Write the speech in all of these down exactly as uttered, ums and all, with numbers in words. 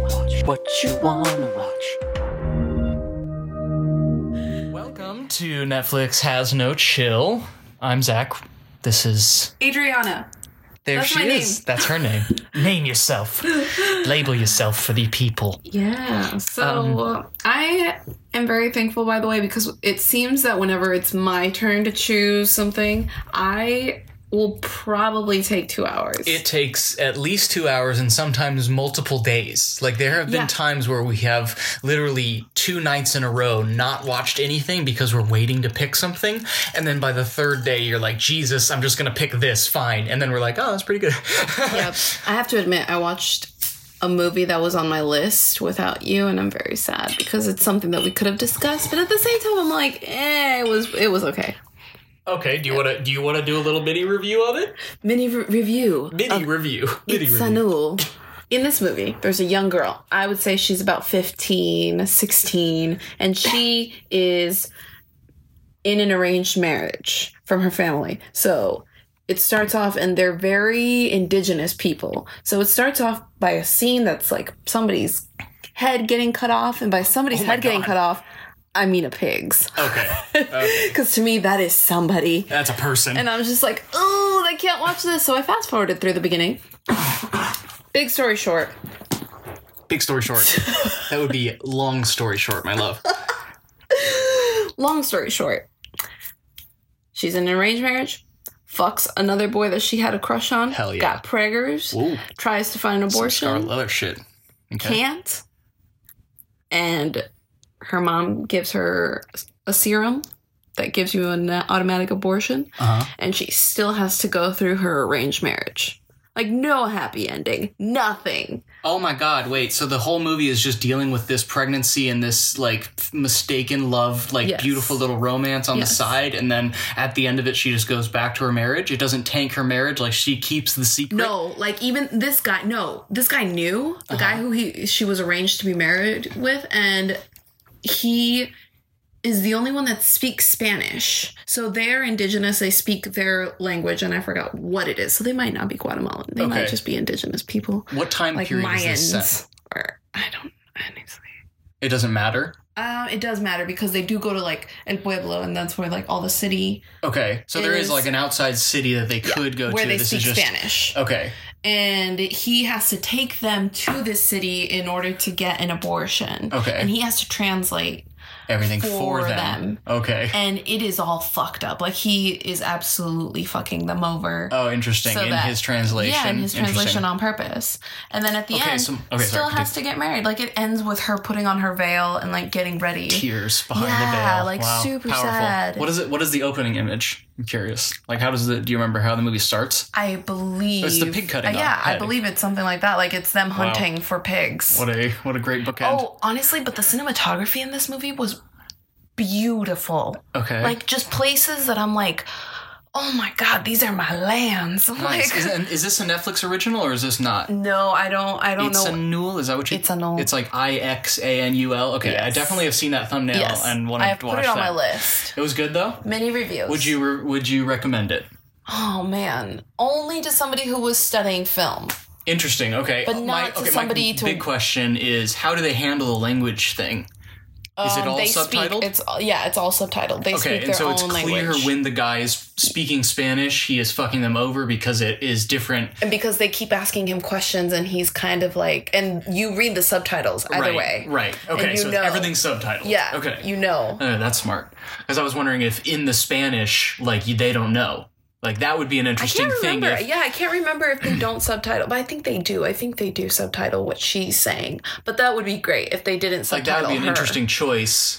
watch, what you wanna watch. Welcome to Netflix Has No Chill. I'm Zach. This is Adriana. There That's she my is. name. That's her name. Name yourself. Label yourself for the people. Yeah. So Um, I am very thankful, by the way, because it seems that whenever it's my turn to choose something, I will probably take two hours. It takes at least two hours and sometimes multiple days. Like, there have been Yeah. times where we have literally two nights in a row not watched anything because we're waiting to pick something. And then by the third day, you're like, Jesus, I'm just going to pick this. Fine. And then we're like, oh, that's pretty good. Yep. I have to admit, I watched a movie that was on my list without you, and I'm very sad because it's something that we could have discussed. But at the same time, I'm like, eh, it was it was okay. Okay. Do you want to do you want to do a little mini review of it? Mini re- review. Mini review. Mini review. Sanul. In this movie, there's a young girl. I would say she's about fifteen, sixteen, and she is in an arranged marriage from her family. So it starts off, and they're very indigenous people. So it starts off by a scene that's like somebody's head getting cut off, and by somebody's Oh my head getting God. cut off, I mean a pig's. Okay. Okay. Because to me, that is somebody. That's a person. And I was just like, oh, I can't watch this. So I fast forwarded through the beginning. Big story short. Big story short. That would be long story short, my love. Long story short. She's in an arranged marriage. Fucks another boy that she had a crush on. Hell yeah. Got preggers. Ooh. Tries to find an Some abortion. Scarlet Leather shit. Okay. Can't. And her mom gives her a serum that gives you an automatic abortion. Uh-huh. And she still has to go through her arranged marriage. Like, no happy ending. Nothing. Oh my God, wait, so the whole movie is just dealing with this pregnancy and this, like, mistaken love, like, Yes. beautiful little romance on Yes. the side, and then at the end of it, she just goes back to her marriage? It doesn't tank her marriage? Like, she keeps the secret? No, like, even this guy, no. This guy knew, the Uh-huh. guy who he she was arranged to be married with, and he is the only one that speaks Spanish. So they're indigenous, they speak their language, and I forgot what it is. So they might not be Guatemalan. They might Okay. just be indigenous people. What time Like period is this Mayans. set? Or, I don't, honestly. It doesn't matter? Uh, it does matter because they do go to, like, El Pueblo, and that's where, like, all the city... Okay, so there is, Is- like, an outside city that they could go where to. they This speak is just Spanish. Okay. And he has to take them to this city in order to get an abortion. Okay. And he has to translate. Everything for, For them. them. Okay. And it is all fucked up. Like, he is absolutely fucking them over. Oh, interesting. So in that- his translation. Yeah, in his Interesting. translation on purpose. And then at the Okay, end, so- okay, still sorry, has to get married. Like, it ends with her putting on her veil and, like, getting ready. Tears behind Yeah, the veil. like, Wow, super powerful. sad. What is it? What is the opening image? I'm curious. Like, how does the? Do you remember how the movie starts? I believe... It's the pig cutting Uh, on yeah, I head. believe it's something like that. Like, it's them hunting for pigs. What a what a great bookend. Oh, honestly, but the cinematography in this movie was beautiful. Okay. Like, just places that I'm like, oh my God, these are my lands. nice. Like, Is, and is this a Netflix original or is this not? no, I don't, I don't It's know. a Newell. Is that what you? It's a Newell. It's like I X A N U L. Okay, I Yes. definitely have seen that thumbnail Yes, and I wanted have to put watch it on that. my list. It was good though. Many reviews. Would you re- Would you recommend it? Oh man, only to somebody who was studying film. Interesting. Okay, But my, not to okay, somebody my to- big question is how do they handle the language thing? Is it Um, all they subtitled? Speak, it's yeah, it's all subtitled. They Okay, speak and their so own it's clear language. when the guy is speaking Spanish, he is fucking them over because it is different. And because they keep asking him questions, and he's kind of like, and you read the subtitles either right, way. Right. Okay, you so know. everything's subtitled. Yeah. Okay. You know. Uh, that's smart. Because I was wondering if in the Spanish, like, you- they don't know. Like, that would be an I interesting can't thing. remember. If, Yeah, I can't remember if they don't subtitle, but I think they do. I think they do subtitle what she's saying. But that would be great if they didn't like, subtitle that would be an her. interesting choice.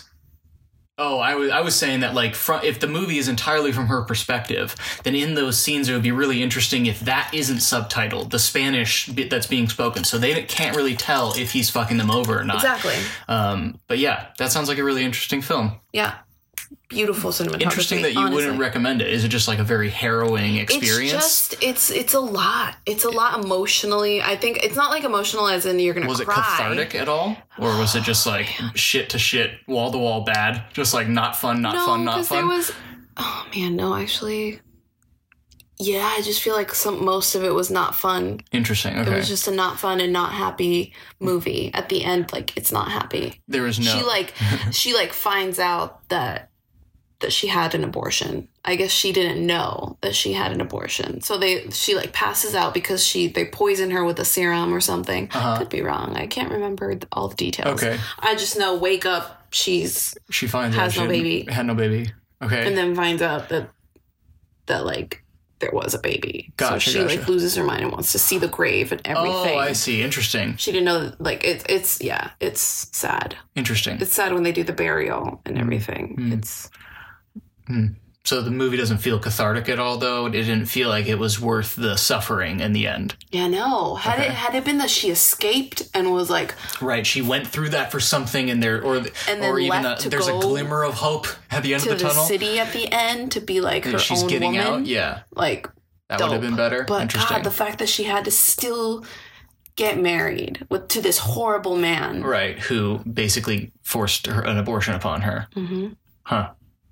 Oh, I was I was saying that, like, fr- if the movie is entirely from her perspective, then in those scenes it would be really interesting if that isn't subtitled, the Spanish bit that's being spoken, so they can't really tell if he's fucking them over or not. Exactly. Um, but yeah, that sounds like a really interesting film. Yeah. Beautiful cinematography. Interesting that you honestly. wouldn't recommend it. Is it just like a very harrowing experience? It's just it's it's a lot. It's a lot emotionally. I think it's not like emotional as in you're gonna was it cry. cathartic at all, or was it just like shit to shit, wall to wall bad, just like not fun, not no, fun, not because fun? there was. Oh man, no, actually. Yeah, I just feel like some most of it was not fun. Interesting. Okay. It was just a not fun and not happy movie. At the end, like it's not happy. There was no. She like she like finds out that that she had an abortion. I guess she didn't know that she had an abortion. So they she like passes out because she they poison her with a serum or something. Uh-huh. Could be wrong. I can't remember all the details. Okay. I just know wake up she's She finds has out she no hadn't- baby. Had no baby. Okay. and then finds out that that like there was a baby. Gotcha, so she gotcha. like loses her mind and wants to see the grave and everything. Oh, I see. Interesting. She didn't know that, like it's it's yeah, it's sad. Interesting. It's sad when they do the burial and everything. Mm. It's So the movie doesn't feel cathartic at all, though. It didn't feel like it was worth the suffering in the end. yeah, no. Had Okay. it had it been that she escaped and was like Right. She went through that for something, and there, or And then or even left a, to there's a go glimmer of hope at the end to of the the, tunnel. city at the end to be like her and she's own getting woman, out. Yeah, like that dope. would have been better. But Interesting. God, the fact that she had to still get married with to this horrible man. Right. Who basically forced her, an abortion upon her. Mm-hmm. Huh.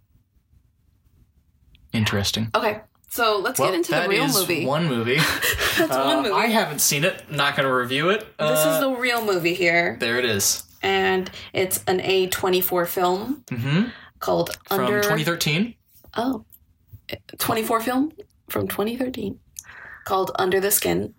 Interesting. Okay, so let's Well, get into that the real is movie. one movie. That's Uh, one movie. I haven't seen it. Not going to review it. This Uh, is the real movie here, There it is. and it's an A twenty-four film Mm-hmm. called From Under. twenty thirteen. Oh, twenty-four film from twenty thirteen called Under the Skin.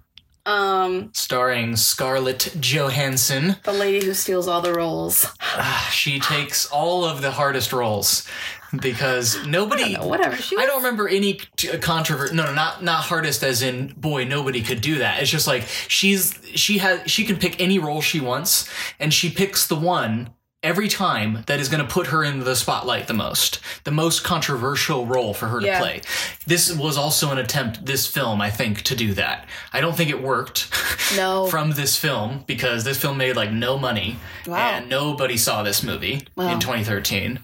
Um, Starring Scarlett Johansson. the lady who steals all the roles. Ah, she takes all of the hardest roles because nobody. I don't know, whatever. She was, I don't remember any controversy. No, no, not not hardest as in boy, nobody could do that. It's just like she's she has she can pick any role she wants, and she picks the one every time that is going to put her in the spotlight the most, the most controversial role for her to Yeah. play. This was also an attempt, this film, I think, to do that. I don't think it worked No. from this film because this film made like no money, Wow. and nobody saw this movie Wow. in twenty thirteen.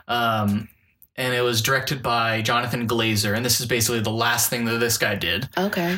Um, and it was directed by Jonathan Glazer, and this is basically the last thing that this guy did. Okay.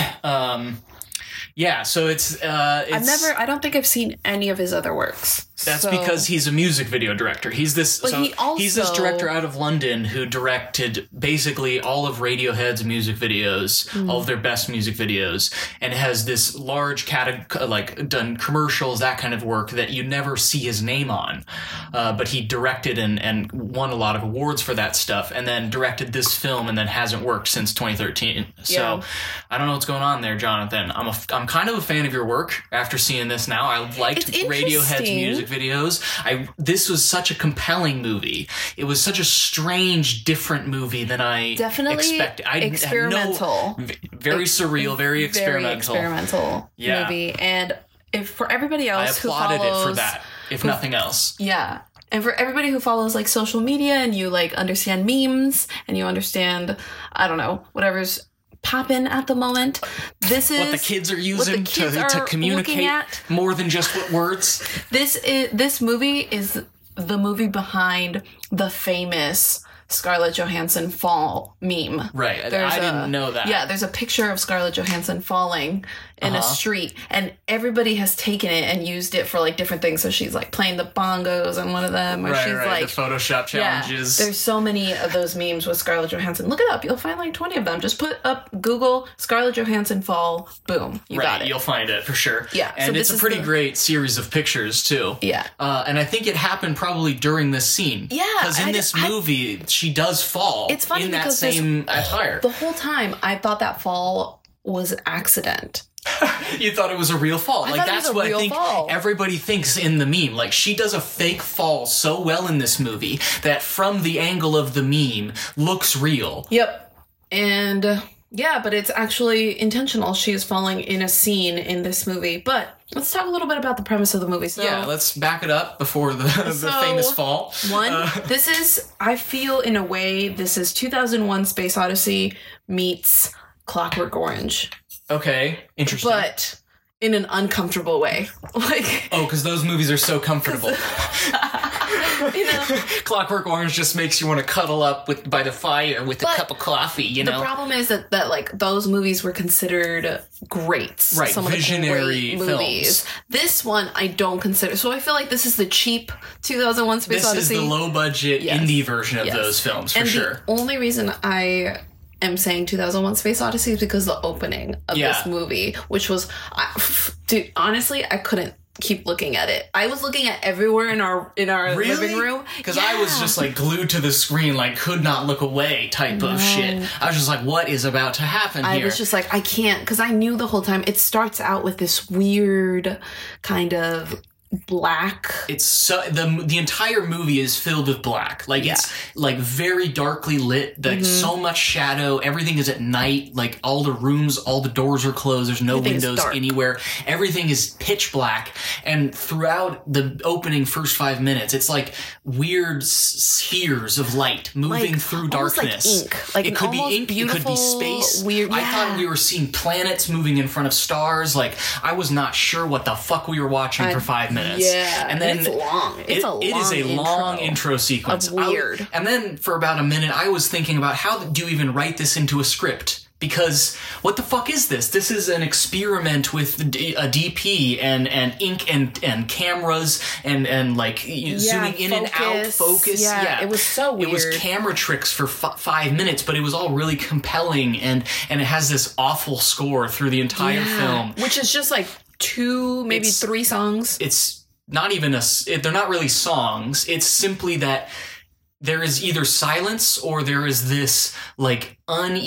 Um, yeah, so it's, uh, it's I've never. I don't think I've seen any of his other works. That's so- because he's a music video director. He's this. But so he also- he's this director out of London who directed basically all of Radiohead's music videos, Mm-hmm. all of their best music videos, and has this large cate- like done commercials, that kind of work that you never see his name on. Uh, but he directed and and won a lot of awards for that stuff, and then directed this film, and then hasn't worked since twenty thirteen. So Yeah. I don't know what's going on there, Jonathan. I'm a I'm kind of a fan of your work after seeing this. Now I liked It's Radiohead's interesting. music videos. I this was such a compelling movie. It was such a strange, different movie than I Definitely expected. I experimental. Had no, v- very surreal, very experimental. Very experimental Yeah. movie, and if for everybody I else who applauded follows, it for that, if nothing else. Yeah. And for everybody who follows like social media and you like understand memes and you understand, I don't know, whatever's popping at the moment, this is What the kids are what using the kids to, are to looking communicate at. more than just what words. This is this movie is the movie behind the famous Scarlett Johansson fall meme. Right. I- There's I a- didn't know that. Yeah, there's a picture of Scarlett Johansson falling in a Uh-huh. street, and everybody has taken it and used it for like different things. So she's like playing the bongos on one of them, or Right, she's right. like, the Photoshop yeah, challenges. there's so many of those memes with Scarlett Johansson. Look it up. You'll find like twenty of them. Just put up Google Scarlett Johansson fall. Boom. You right, got it. you'll find it for sure. Yeah, so and this it's a is pretty the- great series of pictures too. Yeah. uh, and I think it happened probably during this scene. Yeah, because in I- this I- movie she does fall. It's funny in that because this- same attire. The whole time I thought that fall was an accident. You thought it was a real fall. like thought it that's was a what real I think fall. everybody thinks in the meme. Like she does a fake fall so well in this movie that from the angle of the meme looks real. Yep. And uh, yeah, but it's actually intentional. She is falling in a scene in this movie. But let's talk a little bit about the premise of the movie. So, Yeah, let's back it up before the, the So, famous fall. one, Uh, this is, I feel in a way, this is two thousand one Space Odyssey meets Clockwork Orange. okay, interesting. But in an uncomfortable way. Like, oh, because those movies are so comfortable. you know, Clockwork Orange just makes you want to cuddle up with by the fire with a But cup of coffee, you the know? problem is that, that like those movies were considered greats. Right, Some of the visionary great movies. films. This one I don't consider. So I feel like this is the cheap two thousand one Space This Odyssey. is the low budget Yes. indie version of Yes. those films, for and sure. the only reason I am saying two thousand one Space Odyssey is because the opening of Yeah. this movie, which was, I, dude, honestly, I couldn't keep looking at it. I was looking at everywhere in our in our Really? living room. Because I was just like glued to the screen, like could not look away type of shit. I was just like, what is about to happen I here? was just like, I can't, because I knew the whole time. It starts out with this weird kind of black. It's so the the entire movie is filled with black. Like it's like very darkly lit. Like so much shadow. Everything is at night. Like all the rooms, all the doors are closed. There's no Everything is windows dark. anywhere. Everything is pitch black. And throughout the opening first five minutes, it's like weird s- spheres of light moving Like, through almost like darkness. ink. Like it an could be almost ink. It could be beautiful, space. weird- I yeah. thought we were seeing planets moving in front of stars. Like I was not sure what the fuck we were watching I- for five minutes. Yeah, and then it's long. It's it, a long it is a long intro intro sequence. of weird. I- and then for about a minute, I was thinking about how do you even write this into a script? Because what the fuck is this? This is an experiment with D- a D P and, and ink and, and cameras and, and like you- zooming in and out, focus. focus. Yeah, it was so It was weird. camera tricks for f- five minutes, but it was all really compelling and, and it has this awful score through the entire Yeah. film. Which is just like two, maybe It's- three songs. It's not even a s- it, they're not really songs. It's simply that there is either silence or there is this like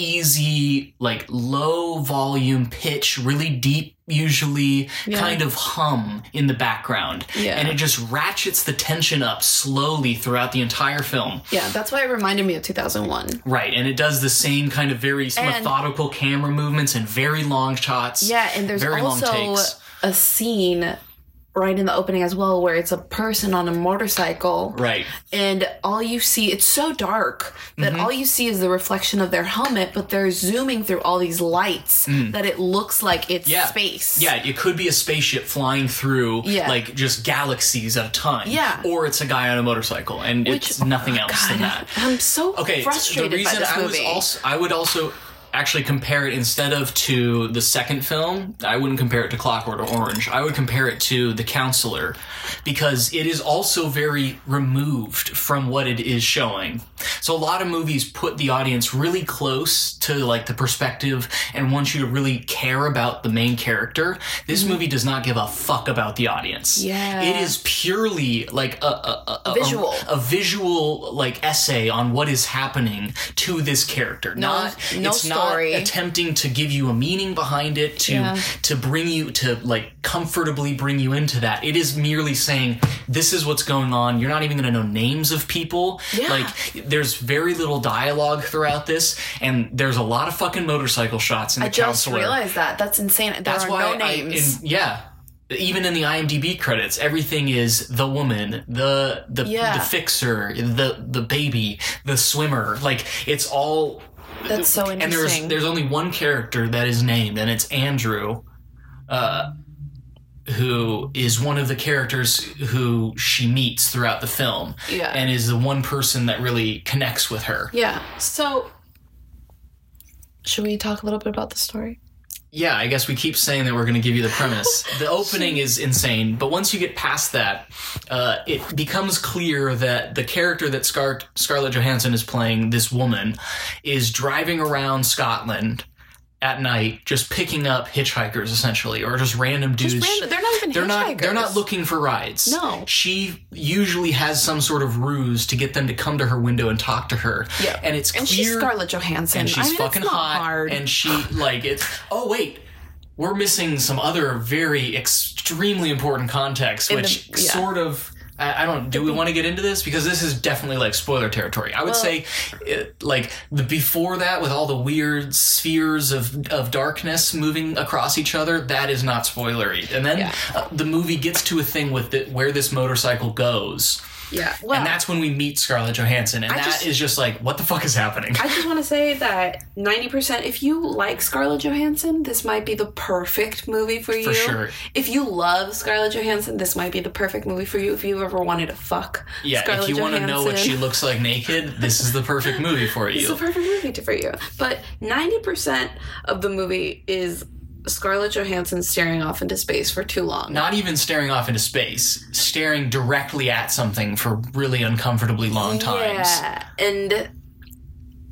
uneasy, like low volume pitch, really deep, usually Yeah. kind of hum in the background. Yeah. And it just ratchets the tension up slowly throughout the entire film. Yeah, that's why it reminded me of two thousand one. Right. And it does the same kind of very And- methodical camera movements and very long shots. Yeah, and there's very long also takes. a scene right in the opening as well where it's a person on a motorcycle. Right. And all you see, it's so dark that Mm-hmm. all you see is the reflection of their helmet, but they're zooming through all these lights that it looks like it's Mm. Yeah. space. Yeah, it could be a spaceship flying through Yeah. like just galaxies at a time. Yeah. Or it's a guy on a motorcycle and Which, it's nothing else God, than that. I'm so Okay, frustrated the reason by this I movie. was also I would also actually compare it instead of to the second film, I wouldn't compare it to Clockwork Orange. I would compare it to The Counselor because it is also very removed from what it is showing. So a lot of movies put the audience really close to like the perspective and want you to really care about the main character. This movie does not give a fuck about the audience. Yeah. It is purely like a, a, a, a Visual. a, a visual like essay on what is happening to this character. No- not no it's story. not attempting to give you a meaning behind it to Yeah. to bring you to like comfortably bring you into that. It is merely saying this is what's going on. You're not even going to know names of people. Yeah. Like there's very little dialogue throughout this and there's a lot of fucking motorcycle shots in the I just Counselor. realized that. That's insane. There That's are why no I, names. in, yeah. Even in the IMDb credits, everything is the woman, the the, Yeah. the fixer, the the baby, the swimmer. Like it's all. That's so And there's interesting. there's only one character that is named, and it's Andrew, uh, who is one of the characters who she meets throughout the film, Yeah. and is the one person that really connects with her. Yeah. So, should we talk a little bit about the story? Yeah, I guess we keep saying that we're going to give you the premise. The opening is insane, but once you get past that, uh, it becomes clear that the character that Scar- Scarlett Johansson is playing, this woman, is driving around Scotland at night, just picking up hitchhikers, essentially, or just random dudes. Just random. They're not even They're not. hitchhikers. They're not looking for rides. No. She usually has some sort of ruse to get them to come to her window and talk to her. Yeah. and it's And clear. she's Scarlett Johansson. And she's I mean, fucking it's not hot. hard. And she like it's. Oh wait, we're missing some other very extremely important context, In the- which yeah. sort of. I I don't. Do we want to get into this because this is definitely like spoiler territory? I would Well- say, it, like the before that with all the weird spheres of of darkness moving across each other, that is not spoilery. And then Yeah. uh, the movie gets to a thing with it where this motorcycle goes, yeah. Well, and that's when we meet Scarlett Johansson, and I that just- is just like, what the fuck is happening? I just want to say that ninety percent, if you like Scarlett Johansson, this might be the perfect movie for you. For sure. If you love Scarlett Johansson, this might be the perfect movie for you. If you ever wanted to fuck Yeah, Scarlett if you want to know what she Johansson. looks like naked, this is the perfect movie for It's you. the perfect movie to- for you. But ninety percent of the movie is Scarlett Johansson staring off into space for too long. Not even staring off into space, staring directly at something for really uncomfortably long times. Yeah, and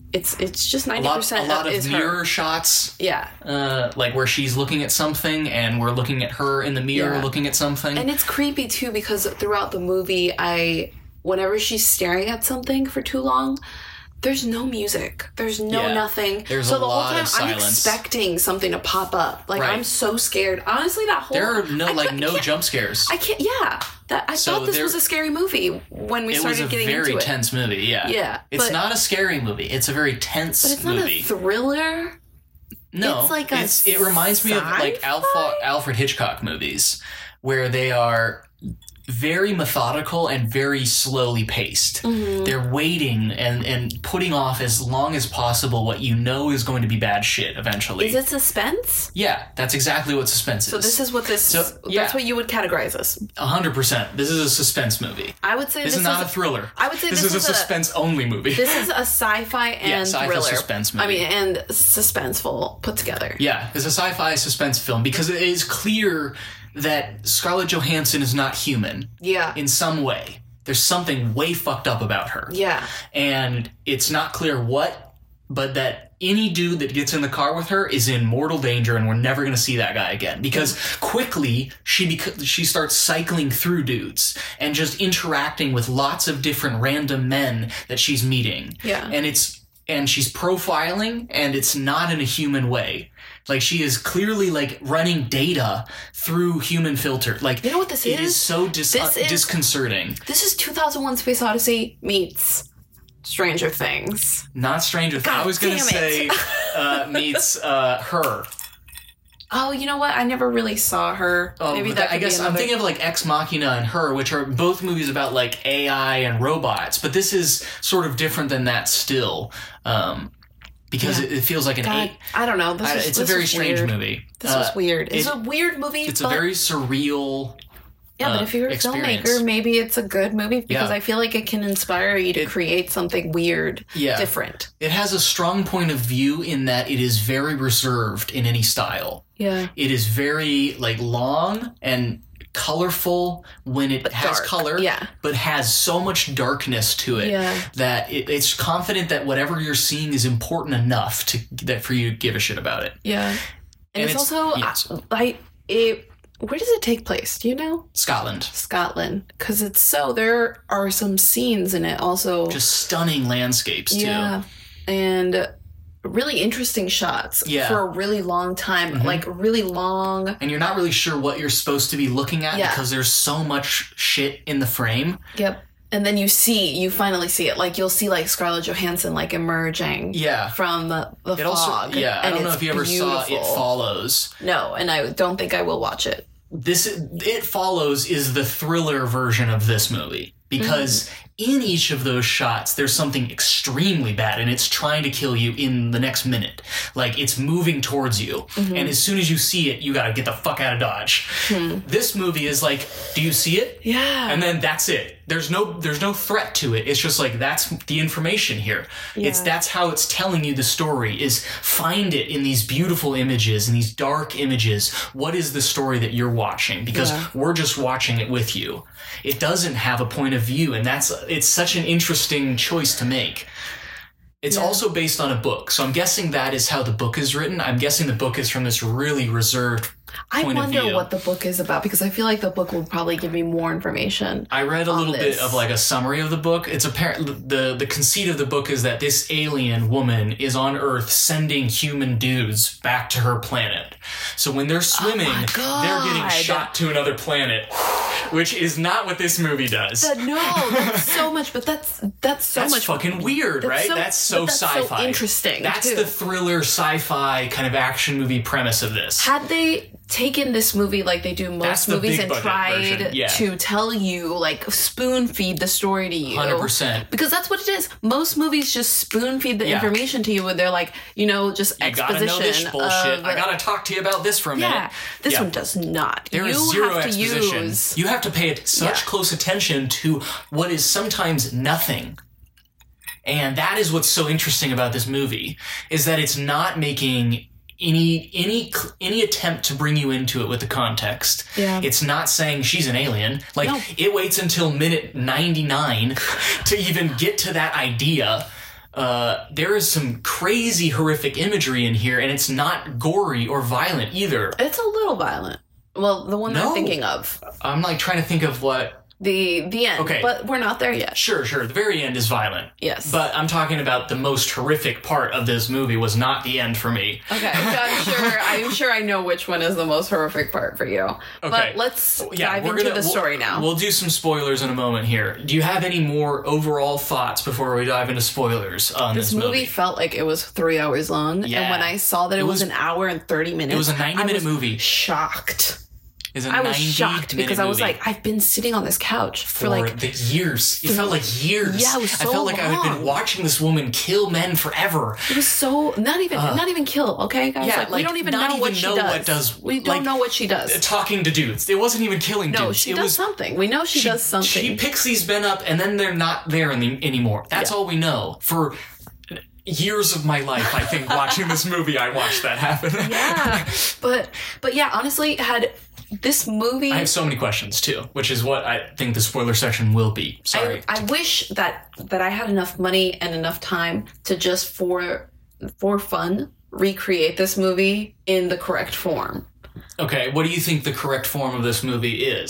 it's it's just A ninety lot, percent a lot of is mirror her. shots, Yeah. uh, like where she's looking at something and we're looking at her in the mirror Yeah. looking at something. And it's creepy too because throughout the movie, I whenever she's staring at something for too long, there's no music. There's no Yeah. nothing. There's so a the lot whole of time I'm silence. expecting something to pop up. Like Right. I'm so scared. Honestly, that whole there are no I like can't- no can't- jump scares. I can't. Yeah, that I So thought this there- was a scary movie when we It was started a getting very into it. tense movie. Yeah, Yeah, It's but- not a scary movie. It's a very tense But it's not movie. a thriller. No, It's like a it's, it reminds me of like sci-fi? Alpha, Alfred Hitchcock movies, where they are very methodical and very slowly paced. Mm-hmm. They're waiting and, and putting off as long as possible what you know is going to be bad shit eventually. Is it suspense? Yeah, that's exactly what suspense is. So this is what this. So, yeah. That's what you would categorize as. one hundred percent. This is a suspense movie. I would say This, this, is not a thriller. I would say this, this is, is a a- suspense-only movie. This is a sci-fi and Yeah, sci-fi thriller suspense movie. I mean, and suspenseful put together. Yeah, it's a sci-fi suspense film because it is clear that Scarlett Johansson is not human Yeah. in some way. There's something way fucked up about her. Yeah. And it's not clear what, but that any dude that gets in the car with her is in mortal danger and we're never going to see that guy again. Because quickly, she bec- she starts cycling through dudes and just interacting with lots of different random men that she's meeting. Yeah. And it's and she's profiling, and it's not in a human way. Like, she is clearly, like, running data through human filter. Like, You know what this it is? is so dis- This uh, is- disconcerting. This is two thousand one Space Odyssey meets Stranger Things. Not Stranger Things. God I was going to damn say it. uh, meets uh, Her. Oh, you know what? I never really saw her. Oh, Maybe but that I could guess be I'm another... thinking of like Ex Machina and Her, which are both movies about like A I and robots. But this is sort of different than that still, um, because Yeah. it, it feels like an God, eight. I don't know. This I- was, it's a this very was strange weird. movie. This Uh, was weird. It's it- a weird movie. It's but, a very surreal. yeah, but uh, if you're a experience. filmmaker, maybe it's a good movie because Yeah. I feel like it can inspire you to It- create something weird, Yeah. different. It has a strong point of view in that it is very reserved in any style. Yeah. It is very like long and colorful when it has dark, color, yeah. but has so much darkness to it Yeah. that it, it's confident that whatever you're seeing is important enough to that for you to give a shit about it. Yeah. And, And it's, it's- also yes. I, I it where does it take place? Do you know? Scotland, Scotland, because it's so there are some scenes in it also. just stunning landscapes too. Yeah, and really interesting shots Yeah. Mm-hmm. for a really long time, like really long. And you're not really sure what you're supposed to be looking at Yeah. because there's so much shit in the frame. Yep. And then you see, you finally see it. Like you'll see, like Scarlett Johansson, like emerging. Yeah. From the, the It fog. also, yeah, I and don't know it's if you ever saw It beautiful. Follows. No, and I don't think I will watch it. This It Follows is the thriller version of this movie because in each of those shots there's something extremely bad and it's trying to kill you in the next minute. Like it's moving towards you, and as soon as you see it, you gotta get the fuck out of Dodge. This movie is like, do you see it? Yeah. And then that's it. There's no there's no threat to it. It's just like that's the information here. It's Yeah. that's how it's telling you the story is find it in these beautiful images, in these dark images. What is the story that you're watching? Because Yeah. we're just watching it with you. It doesn't have a point of view, and that's it's such an interesting choice to make. It's Yeah. also based on a book, so I'm guessing that is how the book is written. I'm guessing the book is from this really reserved I point of wonder view. what the book is about because I feel like the book will probably give me more information. I read a on little this. bit of like a summary of the book. It's apparent the the conceit of the book is that this alien woman is on Earth sending human dudes back to her planet. So when they're swimming, Oh my they're getting God. shot to another planet, which is not what this movie does. But no, that's so much. But that's that's so That's much fucking weird, that's right? so- that's so but that's so sci-fi. interesting, That's too. the thriller sci-fi kind of action movie premise of this. Had they taken this movie like they do That's most the movies big and budget tried version, yeah. to tell you, like spoon feed the story to you, one hundred percent. because that's what it is. Most movies just spoon feed the Yeah. information to you, and they're like, you know, just You gotta exposition. know this bullshit. of- I gotta talk to you about this for a yeah, minute. this Yeah. one does not. There you is zero have to exposition. use. You have to pay it such Yeah. close attention to what is sometimes nothing. And that is what's so interesting about this movie, is that it's not making any any any attempt to bring you into it with the context. Yeah. It's not saying she's an alien. Like No. it waits until minute ninety-nine to even get to that idea. uh, there is some crazy horrific imagery in here, and it's not gory or violent either. It's a little violent. Well, the one that No. I'm thinking of. I'm like trying to think of what. The the end. Okay. But we're not there yet. Sure, sure. The very end is violent. Yes. But I'm talking about the most horrific part of this movie was not the end for me. Okay, I'm sure. I'm sure I know which one is the most horrific part for you. Okay. But let's Yeah, dive we're into gonna, the we'll- story now. We'll do some spoilers in a moment here. Do you have any more overall thoughts before we dive into spoilers on this this, movie felt like it was three hours long, Yeah. and when I saw that it, It was, was- an hour and thirty minutes, It was a ninety I minute was movie. Shocked. It's a I was ninety shocked because minute I was movie. like, I've been sitting on this couch for, for like the years. It felt like years. Yeah, it was I so felt like I had been long. watching this woman kill men forever. it was so not even not even kill. Okay, guys, yeah, like, we like, don't even not know what even she know does. what does- We don't like, know what she does. Talking to dudes. It wasn't even killing No, dudes. she it does was something. We know she, does something. She picks these men up and then they're not there in the, anymore. That's Yeah. all we know. For years of my life, I think, watching this movie, I watched that happen. yeah, but but yeah, honestly, had this movie. I have so many questions too, which is what I think the spoiler section will be. Sorry. I, I wish that that I had enough money and enough time to just for for fun recreate this movie in the correct form. Okay, what do you think the correct form of this movie is?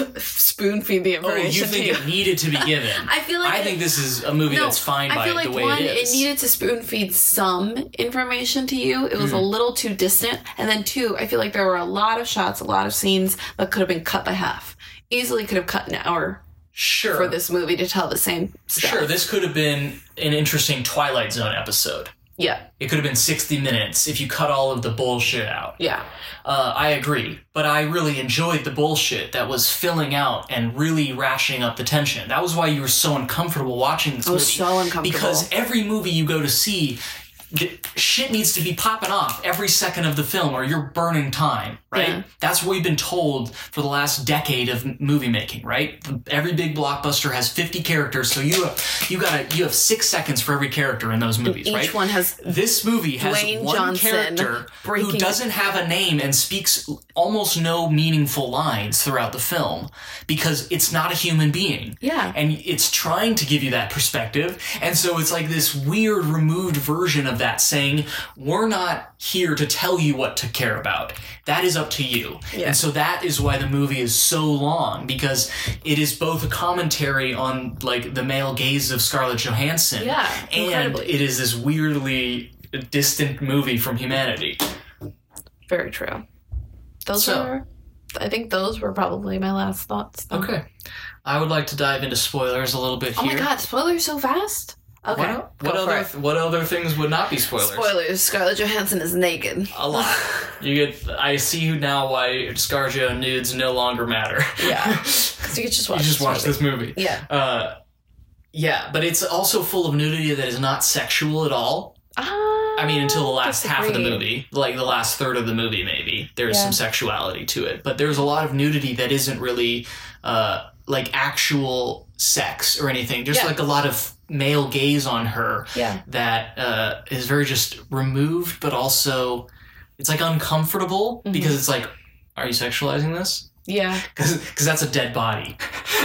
Spoon feed the oh, information you think to you. it needed to be given? I feel like I it- think this is a movie that's fine I by feel like the way one, it is. needed to spoon feed some information to you. It was Hmm. a little too distant. And then two, I feel like there were a lot of shots, a lot of scenes that could have been cut by half. Easily could have cut an hour sure. for this movie to tell the same stuff. Sure, this could have been an interesting Twilight Zone episode. Yeah. It could have been sixty minutes if you cut all of the bullshit out. Yeah. Uh, I agree, but I really enjoyed the bullshit that was filling out and really ratcheting up the tension. That was why you were so uncomfortable watching this I was movie. so uncomfortable. Because every movie you go to see, the shit needs to be popping off every second of the film or you're burning time, right? Yeah. That's what we've been told for the last decade of m- movie making, right? Every big blockbuster has fifty characters, so you have, you got you have six seconds for every character in those movies, Each right? one has This movie has Dwayne one Johnson character who breaking- doesn't have a name and speaks almost no meaningful lines throughout the film because it's not a human being. Yeah. And it's trying to give you that perspective. And so it's like this weird removed version of that saying, we're not here to tell you what to care about. That is up to you. Yeah. And so that is why the movie is so long because it is both a commentary on like the male gaze of Scarlett Johansson. Yeah, And incredibly. it is this weirdly distant movie from humanity. very true. Those So- are I think those were probably my last thoughts. though. Okay. I would like to dive into spoilers a little bit Oh here. my god, spoilers so fast? Okay. What, what go for other it. what other things would not be spoilers? Spoilers. Scarlett Johansson is naked. A lot. You get. I see now why ScarJo nudes no longer matter. Yeah. Because you could just watch you just this watch movie. this movie. Yeah. Uh, yeah, but it's also full of nudity that is not sexual at all. Ah, I mean, until the last half of the disagree. movie, like the last third of the movie, maybe there's Yeah. some sexuality to it, but there's a lot of nudity that isn't really uh, like actual sex or anything. There's Yeah. like a lot of male gaze on her Yeah. that uh, is very just removed, but also it's like uncomfortable Mhm. because it's like, are you sexualizing this? Yeah. Because that's a dead body.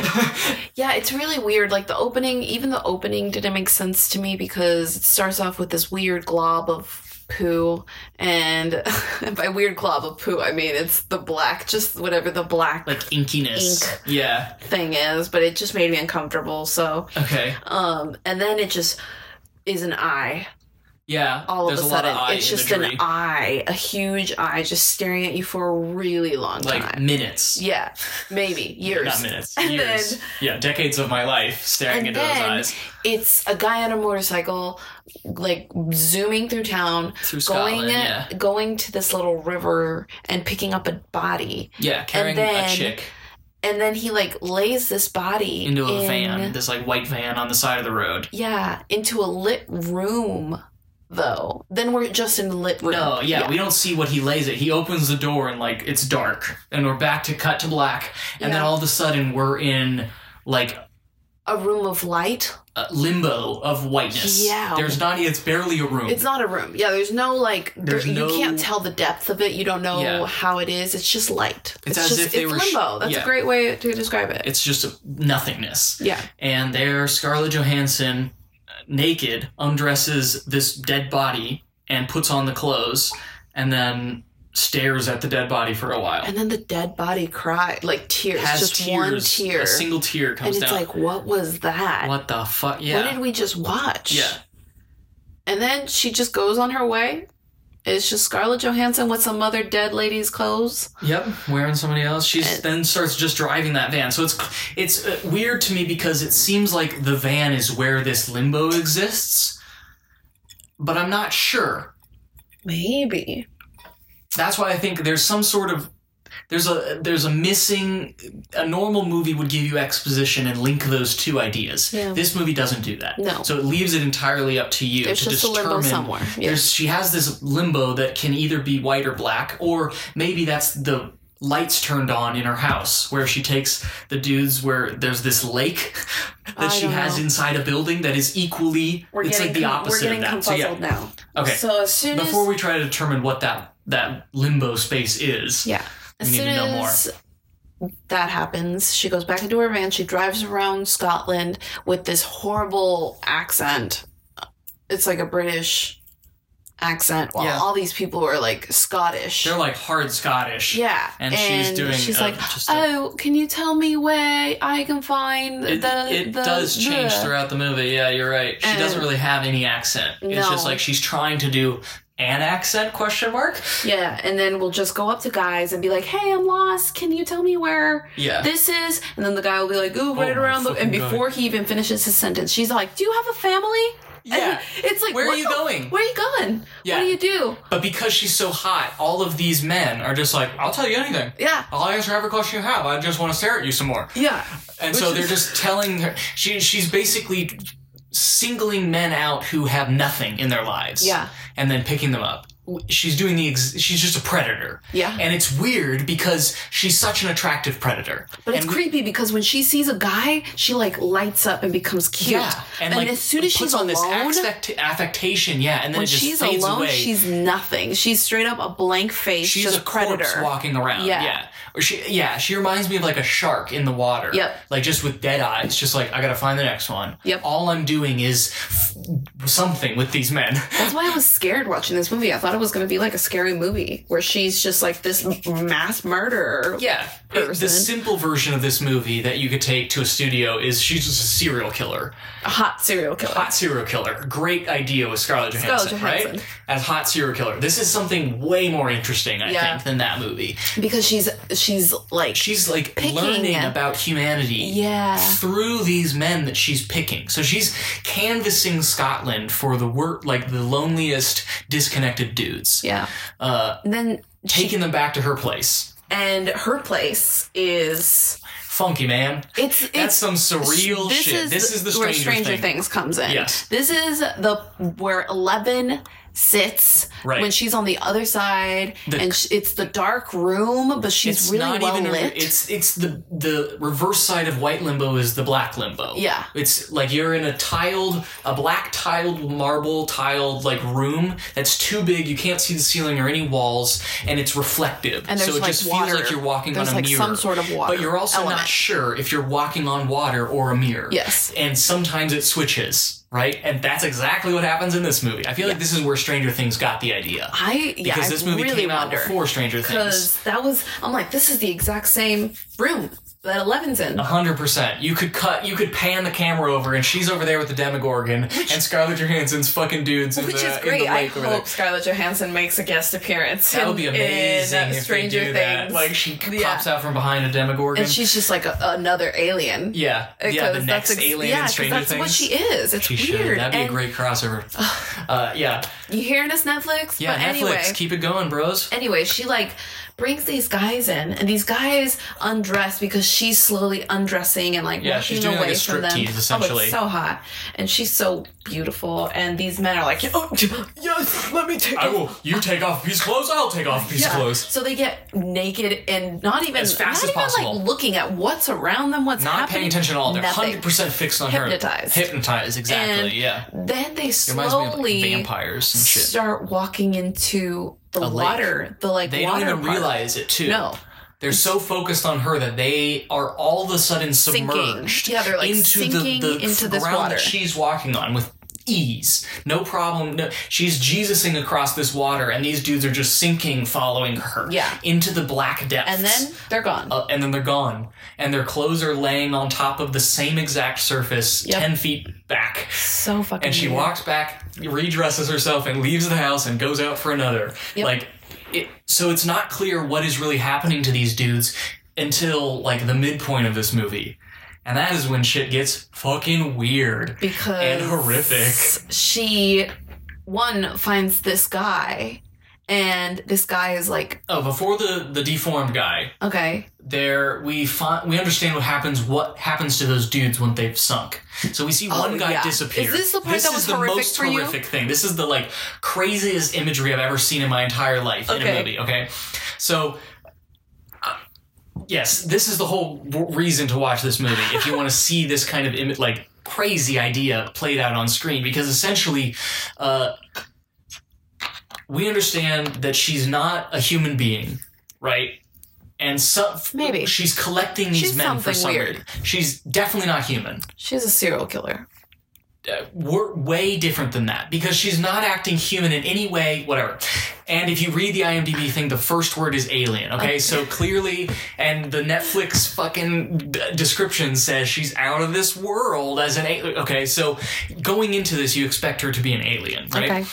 Yeah, it's really weird. Like the opening, even the opening didn't make sense to me because it starts off with this weird glob of poo, and by weird glob of poo, I mean it's the black, just whatever the black Like inkiness. Ink. Yeah. thing is, but it just made me uncomfortable. So, Okay. um, and then it just is an eye. Yeah. All there's of a a lot sudden, of eye it's just imagery. an eye, a huge eye, just staring at you for a really long Like time. minutes. Yeah, maybe years. Not minutes. And years. then- yeah, decades of my life staring And into those then eyes. it's a guy on a motorcycle, like zooming through town, Through going Scotland, yeah. going to this little river and picking up a body, Yeah, carrying then a chick and then he like lays this body into a in, van, this like white van on the side of the road. Yeah, into a lit room. Though then we're just in the lit room. No, yeah, we don't see what he lays it. He opens the door and like it's dark, and we're back to cut to black, and then Yeah. all of a sudden we're in like a room of light. a limbo of whiteness. Yeah. there's not. It's barely a room. It's not a room. Yeah, there's no like. There's there, no- You can't tell the depth of it. You don't know Yeah. how it is. It's just light. It's It's, as just if they it's were sh- limbo. That's yeah. a great way to describe it. It's just a nothingness. yeah. And there, Scarlett Johansson, naked, undresses this dead body and puts on the clothes, and then stares at the dead body for a while. And then the dead body cried, like tears, Has just tears, one tear. A single tear comes and it's down. like, what was that? What the fuck? Yeah. What did we just watch? Yeah. And then she just goes on her way. It's just Scarlett Johansson with some other dead lady's clothes. Yep, wearing somebody else. She And- then starts just driving that van. So it's it's uh, weird to me because it seems like the van is where this limbo exists, but I'm not sure. Maybe. That's why I think there's some sort of there's a there's a missing. A normal movie would give you exposition and link those two ideas. Yeah. This movie doesn't do that. No. So it leaves it entirely up to you There's to just a determine. limbo somewhere. Yeah. There's she has this limbo that can either be white or black, or maybe that's the lights turned on in her house where she takes the dudes where there's this lake that I she don't has know. inside a building that is equally. We're it's getting like the com- opposite We're getting of that. So confuzzled yeah. now. Okay. So as soon Before as we try to determine what that that limbo space is, yeah, as we need soon to know more. as that happens, she goes back into her van. She drives around Scotland with this horrible accent. It's like a British accent, while Yeah. all these people are like Scottish. They're like hard Scottish. Yeah, And she's doing, She's uh, like, just a- "Oh, can you tell me where I can find It, the?" it the, does change the-" throughout the movie. Yeah, you're right. She And- doesn't really have any accent. It's No. just like she's trying to do an accent? Question mark. Yeah, and then we'll just go up to guys and be like, "Hey, I'm lost. Can you tell me where Yeah. this is?" And then the guy will be like, "Ooh, right Oh my around the." And fucking God. before he even finishes his sentence, she's like, "Do you have a family?" Yeah. And it's like, Where are what you the- going? Where are you going? Yeah. What do you do? But because she's so hot, all of these men are just like, I'll tell you anything. Yeah. I'll answer every question you have. I just want to stare at you some more. Yeah. And Which so they're is- just telling her. She she's basically singling men out who have nothing in their lives. Yeah. And then picking them up. She's doing the. Ex- she's just a predator. Yeah. And it's weird because she's such an attractive predator. But it's And we- creepy because when she sees a guy, she like lights up and becomes cute. Yeah, And, like, as soon as puts she's on alone, this affect- affectation, yeah, and then when it just she's fades alone, away. she's nothing. She's straight up a blank face, She's just a corpse predator. walking around. Yeah. Yeah. Or she, yeah, she reminds me of like a shark in the water. Yep. Like just with dead eyes, just like I gotta find the next one. Yep. All I'm doing is f- something with these men. That's why I was scared watching this movie. I thought it was going to be like a scary movie where she's just like this m- mass murderer. Yeah. It- Person. the simple version of this movie that you could take to a studio is she's just a serial killer. A hot serial killer. Hot serial killer. Great idea with Scarlett Johansson, Scarlett Johansson. right? As hot serial killer. This is something way more interesting, I Yeah. think, than that movie. Because she's she's like She's like Picking. learning about humanity Yeah. through these men that she's picking. So she's canvassing Scotland for the wor- like the loneliest, disconnected dudes. yeah. Uh, And then she, taking them back to her place. and her place is Funky, man. it's it's That's some surreal this shit. Is This is the where Stranger, Stranger Thing. Things comes in. Yes. This is the where Eleven sits Right. when she's on the other side, The- and sh- it's the dark room, but she's It's really not well even a, lit. it's it's the the reverse side of white limbo is the black limbo. Yeah. It's like you're in a tiled a black tiled marble tiled like room that's too big, you can't see the ceiling or any walls, and it's reflective. And so there's, it like, just water. feels like you're walking There's, on a like, mirror. some sort of water But you're also element. not sure if you're walking on water or a mirror. Yes. And sometimes it switches. Right? And that's exactly what happens in this movie. I feel like this is where Stranger Things got the idea. I yeah, Because I this movie really came out wonder. before Stranger Things. Because that was, I'm like, this is the exact same room that Eleven's in. A hundred percent. You could cut. You could pan the camera over, and she's over there with the Demogorgon, and Scarlett Johansson's fucking dudes in Which the is in great. the I lake over there. hope Scarlett Johansson makes a guest appearance. That would in- be amazing in, uh, if Stranger they do Things. that. Like she Yeah. pops out from behind a Demogorgon. And she's just like a, another alien. yeah, yeah. The Because next that's ex- alien yeah, in 'cause Stranger that's Things. what she is. It's She weird. should. That'd be And a great crossover. uh, yeah, You hearing this, Netflix? yeah. But Netflix, anyway, keep it going, bros. anyway, she like brings these guys in, and these guys undress because she's slowly undressing and like Yeah, walking she's doing, like, away a from them. striptease, essentially. Oh, it's so hot, and she's so beautiful, and these men are like, oh, yes, let me take. I off will. You take off a piece of clothes. I'll take off a piece Yeah. of clothes. So they get naked and not even As fast not as even possible. like looking at what's around them, what's Not happening. paying attention at all. They're Nothing. hundred percent fixed on her. Hypnotized. Hypnotized. Exactly. And yeah. Then they It reminds me of like, slowly vampires and shit. start walking into the A lake. water, the like They water don't even part. realize it too. No. They're so focused on her that they are all of a sudden Sinking. submerged Yeah, they're, like, into sinking the, the into this ground water. that she's walking on with ease. No problem. No, she's Jesusing across this water, and these dudes are just sinking, following her Yeah. into the black depths. And then they're gone. Uh, and then they're gone. And their clothes are laying on top of the same exact surface, Yep. ten feet back. So fucking And she weird. walks back, redresses herself, and leaves the house and goes out for another. Yep. Like, it, so it's not clear what is really happening to these dudes until, like, the midpoint of this movie. And that is when shit gets fucking weird. Because and horrific. She, one, finds this guy, and this guy is like, Oh, before the, the deformed guy, okay, there we find we understand what happens what happens to those dudes when they've sunk. So we see Oh, one guy yeah. disappear. Is this the part this that is was the horrific most for you? horrific thing. This is the like craziest imagery I've ever seen in my entire life in a Okay. movie. Okay, so. uh, Yes, this is the whole w- reason to watch this movie. If you want to see this kind of Im- like crazy idea played out on screen, because essentially, uh, we understand that she's not a human being, right? And so Maybe. she's collecting these She's men for something some weird. reason. She's definitely not human. she's a serial killer. Uh, we're way different than that because she's not acting human in any way, whatever. And if you read the IMDb thing, the first word is alien, okay? Okay. So clearly, and the Netflix fucking d- description says she's out of this world as an alien. Okay, so going into this, you expect her to be an alien, right? Okay.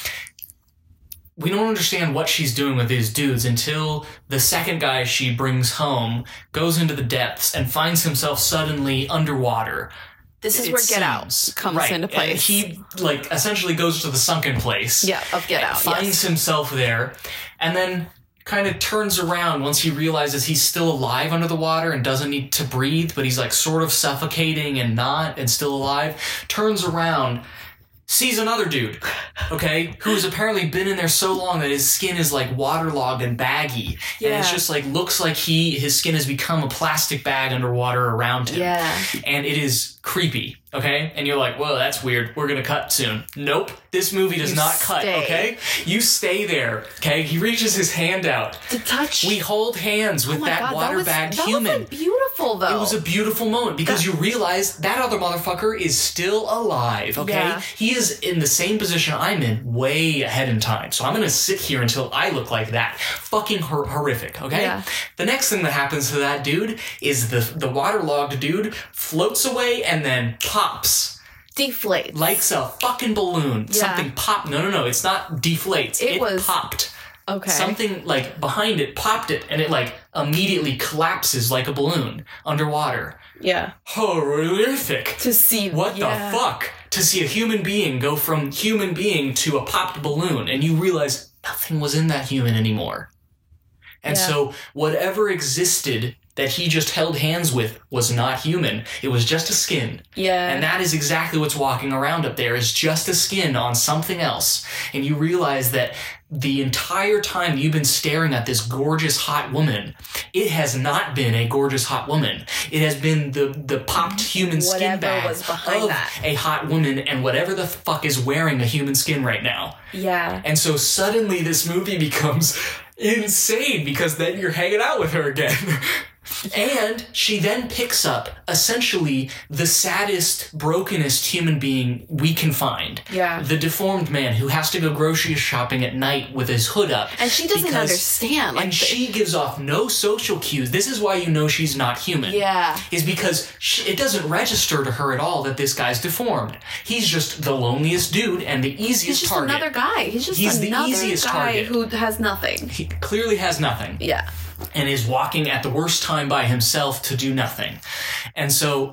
We don't understand what she's doing with these dudes until the second guy she brings home goes into the depths and finds himself suddenly underwater. This is It where Get Out seems. comes Right. into place. And he, like, essentially goes to the sunken place. yeah, of Get Out. Finds Yes. himself there, and then kind of turns around once he realizes he's still alive under the water and doesn't need to breathe, but he's, like, sort of suffocating and not and still alive. Turns around, sees another dude, okay, who's apparently been in there so long that his skin is, like, waterlogged and baggy. And it's Yeah. just, like, looks like he his skin has become a plastic bag underwater around him. Yeah. And it is creepy, okay? And you're like, whoa, that's weird. We're gonna cut soon. Nope. This movie does You not cut, stay. okay? You stay there, okay? He reaches his hand out. To touch. We hold hands with oh my that God, water that was, bagged that human. was like beautiful though. It was a beautiful moment because you realize that other motherfucker is still alive, okay? Yeah. He is in the same position I'm in, way ahead in time. So I'm gonna sit here until I look like that. Fucking hor- horrific, okay? Yeah. The next thing that happens to that dude is the, the waterlogged dude floats away and then pops. Deflate. Likes a fucking balloon. Yeah. Something popped. No, no, no. It's not deflates. It It, was- popped. Okay. Something like behind it popped it and it like immediately collapses like a balloon underwater. Yeah. Horrific. To see What yeah. the fuck? To see a human being go from human being to a popped balloon and you realize nothing was in that human anymore. And Yeah. so whatever existed that he just held hands with was not human. It was just a skin. Yeah. And that is exactly what's walking around up there is just a skin on something else. And you realize that the entire time you've been staring at this gorgeous hot woman, it has not been a gorgeous hot woman. It has been the, the popped human skin Whatever bag was behind of that. a hot woman and whatever the fuck is wearing a human skin right now. Yeah. And so suddenly this movie becomes insane because then you're hanging out with her again. And she then picks up essentially the saddest, brokenest human being we can find. Yeah. The deformed man who has to go grocery shopping at night with his hood up. And she doesn't because- understand. Like and the- she gives off no social cues. This is why you know she's not human. Yeah. Is because she, it doesn't register to her at all that this guy's deformed. He's just the loneliest dude and the easiest He's just target. another guy. He's just He's the another easiest guy target. who has nothing. He clearly has nothing. Yeah. And is walking at the worst time by himself to do nothing. And so,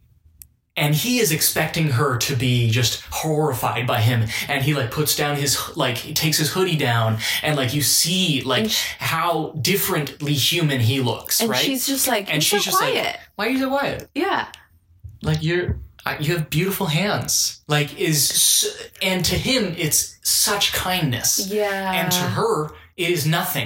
and he is expecting her to be just horrified by him. And he like puts down his, like he takes his hoodie down and like you see like And she- how differently human he looks, And right? she's just like, and "You're she's so just quiet." like, why are you so quiet? Yeah. Like you're, uh, you have beautiful hands. Like is, s- and to him it's such kindness. Yeah. And to her it is nothing.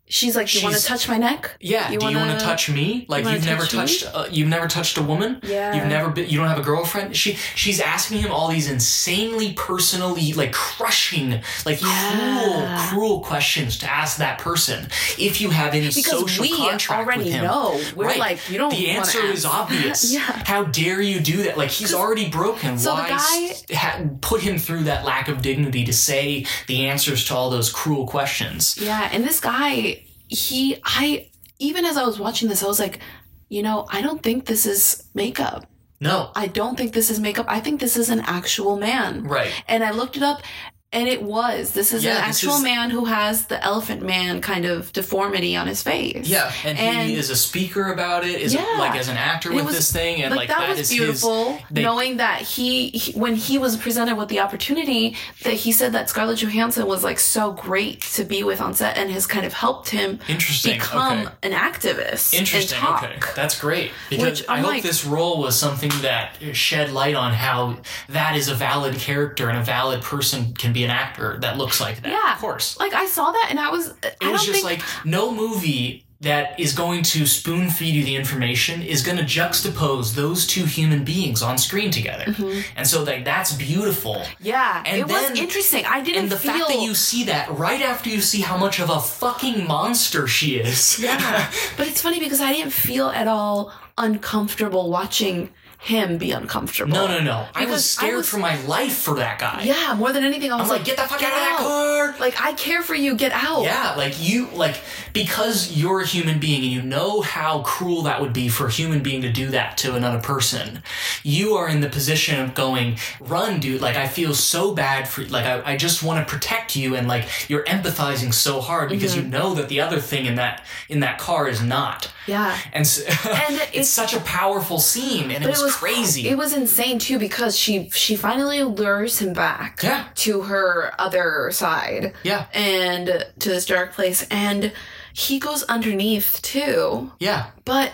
she's like, "You want to She's- touch my neck? Yeah, You do you wanna- want to touch me? Like wanna you've never touch me? touched uh, you've never touched a woman? Yeah. You've never been you don't have a girlfriend? She she's asking him all these insanely personally like crushing like Yeah. cruel cruel questions to ask that person if you have any Because social we contract already with him. know. We're Right. like, you don't The wanna answer is ask. obvious. Yeah. How dare you do that? Like he's already broken. so the Why guy- s- ha- put him through that lack of dignity to say the answers to all those cruel questions? Yeah, and this guy, he, I, even as I was watching this, I was like, you know, I don't think this is makeup. No. I don't think this is makeup. I think this is an actual man. Right. And I looked it up, and it was. This is Yeah, an this actual is- man who has the elephant man kind of deformity on his face. Yeah, and, And- he is a speaker about it, is Yeah. like as an actor It with was- this thing, and Like, like, that, that was is beautiful, his. They, knowing that he, he, when he was presented with the opportunity, that he said that Scarlett Johansson was like so great to be with on set and has kind of helped him Interesting. become Okay. an activist. Interesting. And talk. Okay, that's great because Which I I'm hope like- this role was something that shed light on how that is a valid character and a valid person can be an actor that looks like that. Yeah. Of course. Like I saw that and I was, I It don't was just think, like no movie that is going to spoon feed you the information is going to juxtapose those two human beings on screen together, Mm-hmm. and so like that's beautiful. yeah, And it then- was interesting. I didn't And the feel fact that you see that right after you see how much of a fucking monster she is. yeah, but it's funny because I didn't feel at all uncomfortable watching him be uncomfortable. No, no, no. I was Because I scared was- for my life for that guy. Yeah, more than anything, I I was was like, get the fuck "Get out of that car! Like, I care for you. Get out. Yeah, like you, like, because you're a human being and you know how cruel that would be for a human being to do that to another person, you are in the position of going, run, dude. Like, I feel so bad for Like, I, I just want to protect you. And, like, you're empathizing so hard because Mm-hmm. you know that the other thing in that in that car is not. Yeah. And, so, And it's, it's- such a powerful scene. And it But was, crazy. It was insane too because she she finally lures him back Yeah. to her other side. Yeah. And to this dark place, and he goes underneath too. Yeah. But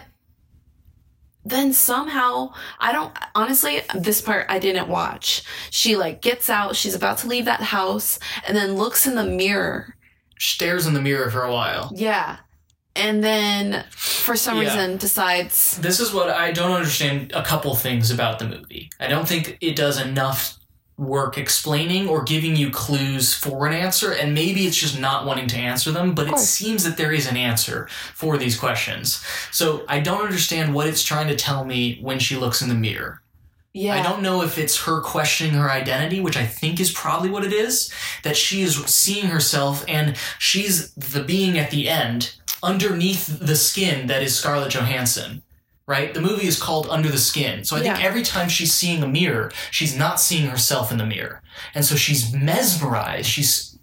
then somehow, I don't, honestly, this part I didn't watch. She like gets out, she's about to leave that house, and then looks in the mirror. Stares in the mirror for a while. Yeah. And then for some Yeah. reason decides, This is what I don't understand a couple things about the movie. I don't think it does enough work explaining or giving you clues for an answer, and maybe it's just not wanting to answer them, but it course. seems that there is an answer for these questions. So I don't understand what it's trying to tell me when she looks in the mirror. yeah. I don't know if it's her questioning her identity, which I think is probably what it is, that she is seeing herself and she's the being at the end underneath the skin that is Scarlett Johansson. Right? The movie is called Under the Skin. So I think Yeah. every time she's seeing a mirror, she's not seeing herself in the mirror. And so she's mesmerized. She's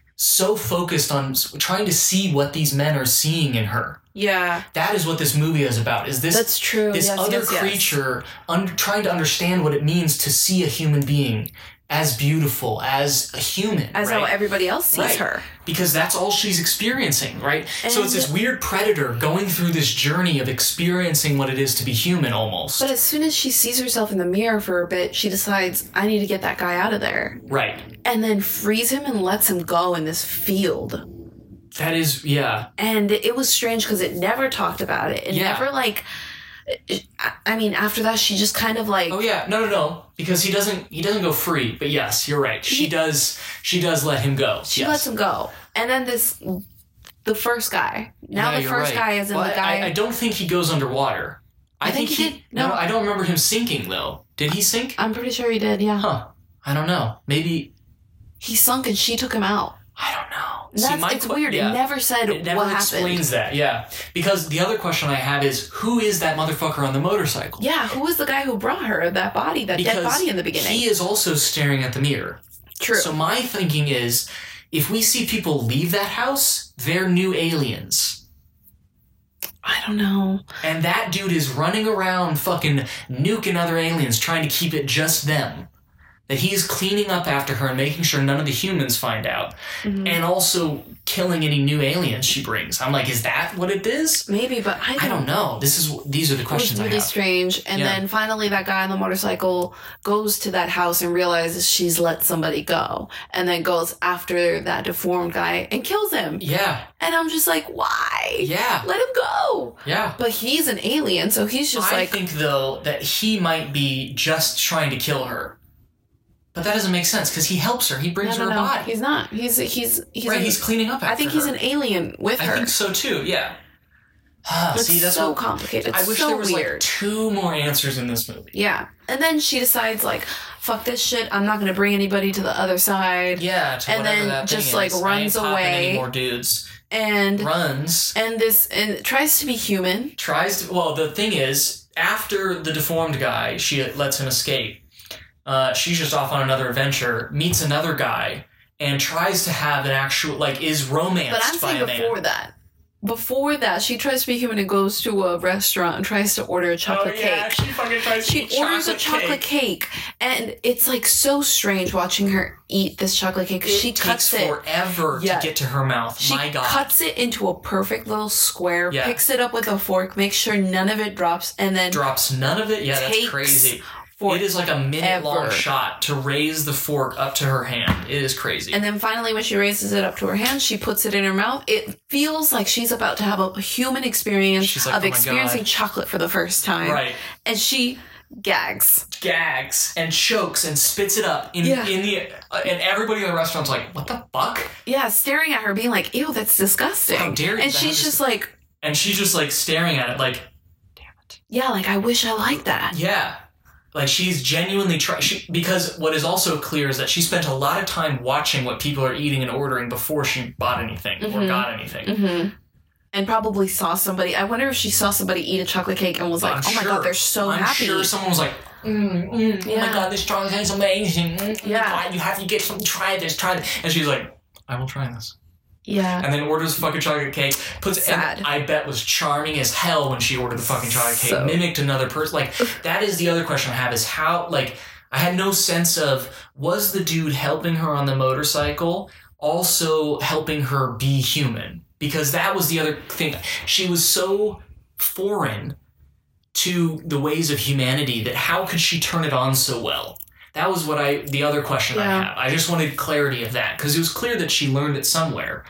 so focused on s- trying to see what these men are seeing in her. Yeah. That is what this movie is about. Is this That's true. this Yes, other yes, yes. creature un- trying to understand what it means to see a human being as beautiful as a human, As right? how everybody else sees Right. her. Because that's all she's experiencing, right? so it's And- this weird predator going through this journey of experiencing what it is to be human almost. But as soon as she sees herself in the mirror for a bit, she decides, I need to get that guy out of there. right. And then frees him and lets him go in this field. That is, yeah. And it was strange because it never talked about it. It Yeah. never, like, it- I- I mean, after that, she just kind of, like, Oh yeah, no, no, no. Because he doesn't, he doesn't go free. But yes, you're right. She He- does, she does let him go. she yes. lets him go. And then this, the first guy. Now Yeah, the you're first right. guy is in Well, the I- guy. I, I don't think he goes underwater. I, I think he did. No, No. I don't remember him sinking though. Did he sink? I'm pretty sure he did, yeah. Huh. I don't know. Maybe. He sunk and she took him out. I don't know. That's, my it's que- weird. yeah. It never said It never what happened. explains that, yeah. Because the other question I have is, who is that motherfucker on the motorcycle? Yeah, who was the guy who brought her that body, that Because dead body in the beginning? he is also staring at the mirror. True. So my thinking is, if we see people leave that house, they're new aliens. I don't know. And that dude is running around fucking nuking other aliens, trying to keep it just them. that he's cleaning up after her and making sure none of the humans find out, mm-hmm. and also killing any new aliens she brings. I'm like, is that what it is? Maybe, but I don't, I don't know. This is these are the questions it was really I have. strange. And yeah. then finally, that guy on the motorcycle goes to that house and realizes she's let somebody go, and then goes after that deformed guy and kills him. Yeah. And I'm just like, why? Yeah. Let him go. Yeah. But he's an alien, so he's just I like. I think though that he might be just trying to kill her. But that doesn't make sense because he helps her. He brings no, no, her a no. body. He's not. He's he's he's right. An, he's cleaning up after I think her. he's an alien with her. I think so too. Yeah. Ah, it's see, that's so what, complicated. It's I wish so there was weird. like two more answers in this movie. Yeah, and then she decides like, "Fuck this shit. I'm not gonna bring anybody to the other side." Yeah, to and then that just thing like is. runs I ain't away. Any more dudes? And runs and this and tries to be human. Tries to. Well, the thing is, after the deformed guy, she lets him escape. Uh, she's just off on another adventure, meets another guy, and tries to have an actual, like, is romanced But I'm by saying a man. before that. Before that, she tries to be human and goes to a restaurant and tries to order a chocolate oh, yeah, cake. she fucking tries She to eat orders a chocolate cake. cake. And it's, like, so strange watching her eat this chocolate cake. It she takes cuts it. forever yeah. to get to her mouth. She My God. cuts it into a perfect little square, yeah. picks it up with a fork, makes sure none of it drops, and then... Drops none of it? Yeah, that's crazy. It is like a minute-long shot to raise the fork up to her hand. It is crazy. And then finally, when she raises it up to her hand, she puts it in her mouth. It feels like she's about to have a human experience like, of oh experiencing chocolate for the first time. Right. And she gags. Gags and chokes and spits it up. In, yeah. in the uh, and everybody in the restaurant's like, what the fuck? Yeah, staring at her, being like, ew, that's disgusting. How dare you? And she's just like... And she's just like staring at it like, damn it. Yeah, like, I wish I liked that. Yeah. Like, she's genuinely trying... She, because what is also clear is that she spent a lot of time watching what people are eating and ordering before she bought anything mm-hmm. or got anything. Mm-hmm. And probably saw somebody... I wonder if she saw somebody eat a chocolate cake and was like, I'm oh my sure. God, they're so I'm happy. I'm sure someone was like, mm, mm, yeah. oh my God, this chocolate cake is amazing. Mm, yeah. You have to get some... Try this, try this. And she's like, I will try this. Yeah. And then orders a fucking chocolate cake. Puts Sad. And I bet was charming as hell when she ordered the fucking chocolate cake. So. Mimicked another person. Like, that is the other question I have is how, like, I had no sense of, was the dude helping her on the motorcycle also helping her be human? Because that was the other thing. She was so foreign to the ways of humanity that how could she turn it on so well? That was what I, the other question yeah. I have. I just wanted clarity of that because it was clear that she learned it somewhere.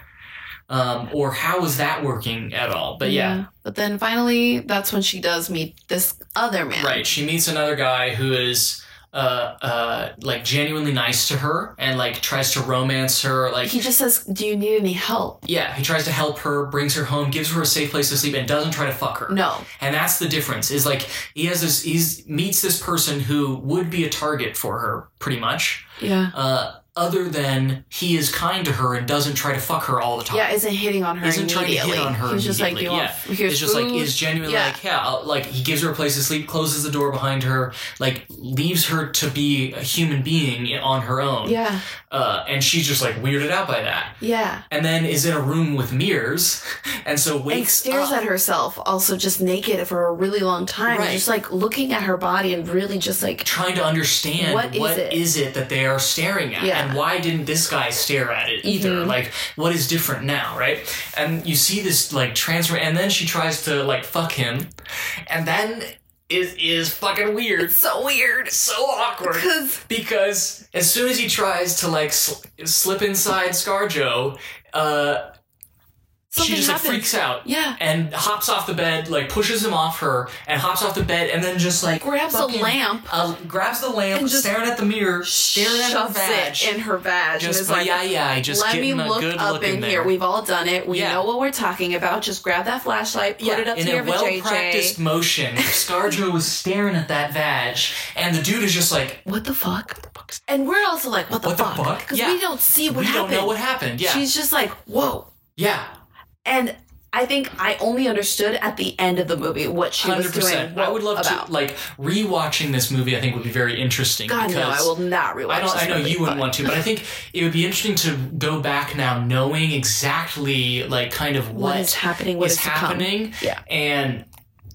Um, or how was that working at all? But yeah. yeah. But then finally, that's when she does meet this other man. Right. She meets another guy who is, uh, uh, like genuinely nice to her and like tries to romance her. Like he just says, "Do you need any help?" Yeah. He tries to help her, brings her home, gives her a safe place to sleep, and doesn't try to fuck her. No. And that's the difference. Is like he has this. He's meets this person who would be a target for her, pretty much. Yeah. Uh. Other than he is kind to her and doesn't try to fuck her all the time. Yeah, isn't hitting on her isn't immediately. Isn't trying to hit on her He's just like, you yeah. want, here's It's just food. like, is genuinely yeah. like, yeah, I'll, like, he gives her a place to sleep, closes the door behind her, like, leaves her to be a human being on her own. Yeah. Uh, and she's just, like, weirded out by that. Yeah. And then is in a room with mirrors, and so wakes and stares up. at herself, also just naked for a really long time. Right. Just, like, looking at her body and really just, like... Trying to understand what, what is, it? is it that they are staring at, yeah. and why didn't this guy stare at it either? Mm-hmm. Like, what is different now, right? And you see this, like, transfer, and then she tries to, like, fuck him, and then it is fucking weird. It's so weird. So awkward. Because, because as soon as he tries to, like, sl- slip inside ScarJo, uh... Something she just happens. like freaks out. Yeah. And hops off the bed, like pushes him off her, and hops off the bed, and then just like grabs a lamp, uh, grabs the lamp, staring at the mirror, staring at her vag, it in her vag, just and is like, yeah, yeah, just let me a look good up look in, in here. there. We've all done it. We yeah. know what we're talking about. Just grab that flashlight, put yeah. it up in to your a well vajayjay. practiced motion. ScarJo was staring at that vag, and the dude is just like, what the fuck? And we're also like, what the what fuck? the fuck? Because yeah. we don't see what we happened. We don't know what happened. Yeah. She's just like, whoa. Yeah. And I think I only understood at the end of the movie what she one hundred percent. was doing. I would love about. to, like, rewatching this movie, I think would be very interesting. God, no, I will not rewatch I don't. this I know movie, you wouldn't but. want to, but I think it would be interesting to go back now knowing exactly, like, kind of what, what is happening, what is is happening. Yeah. And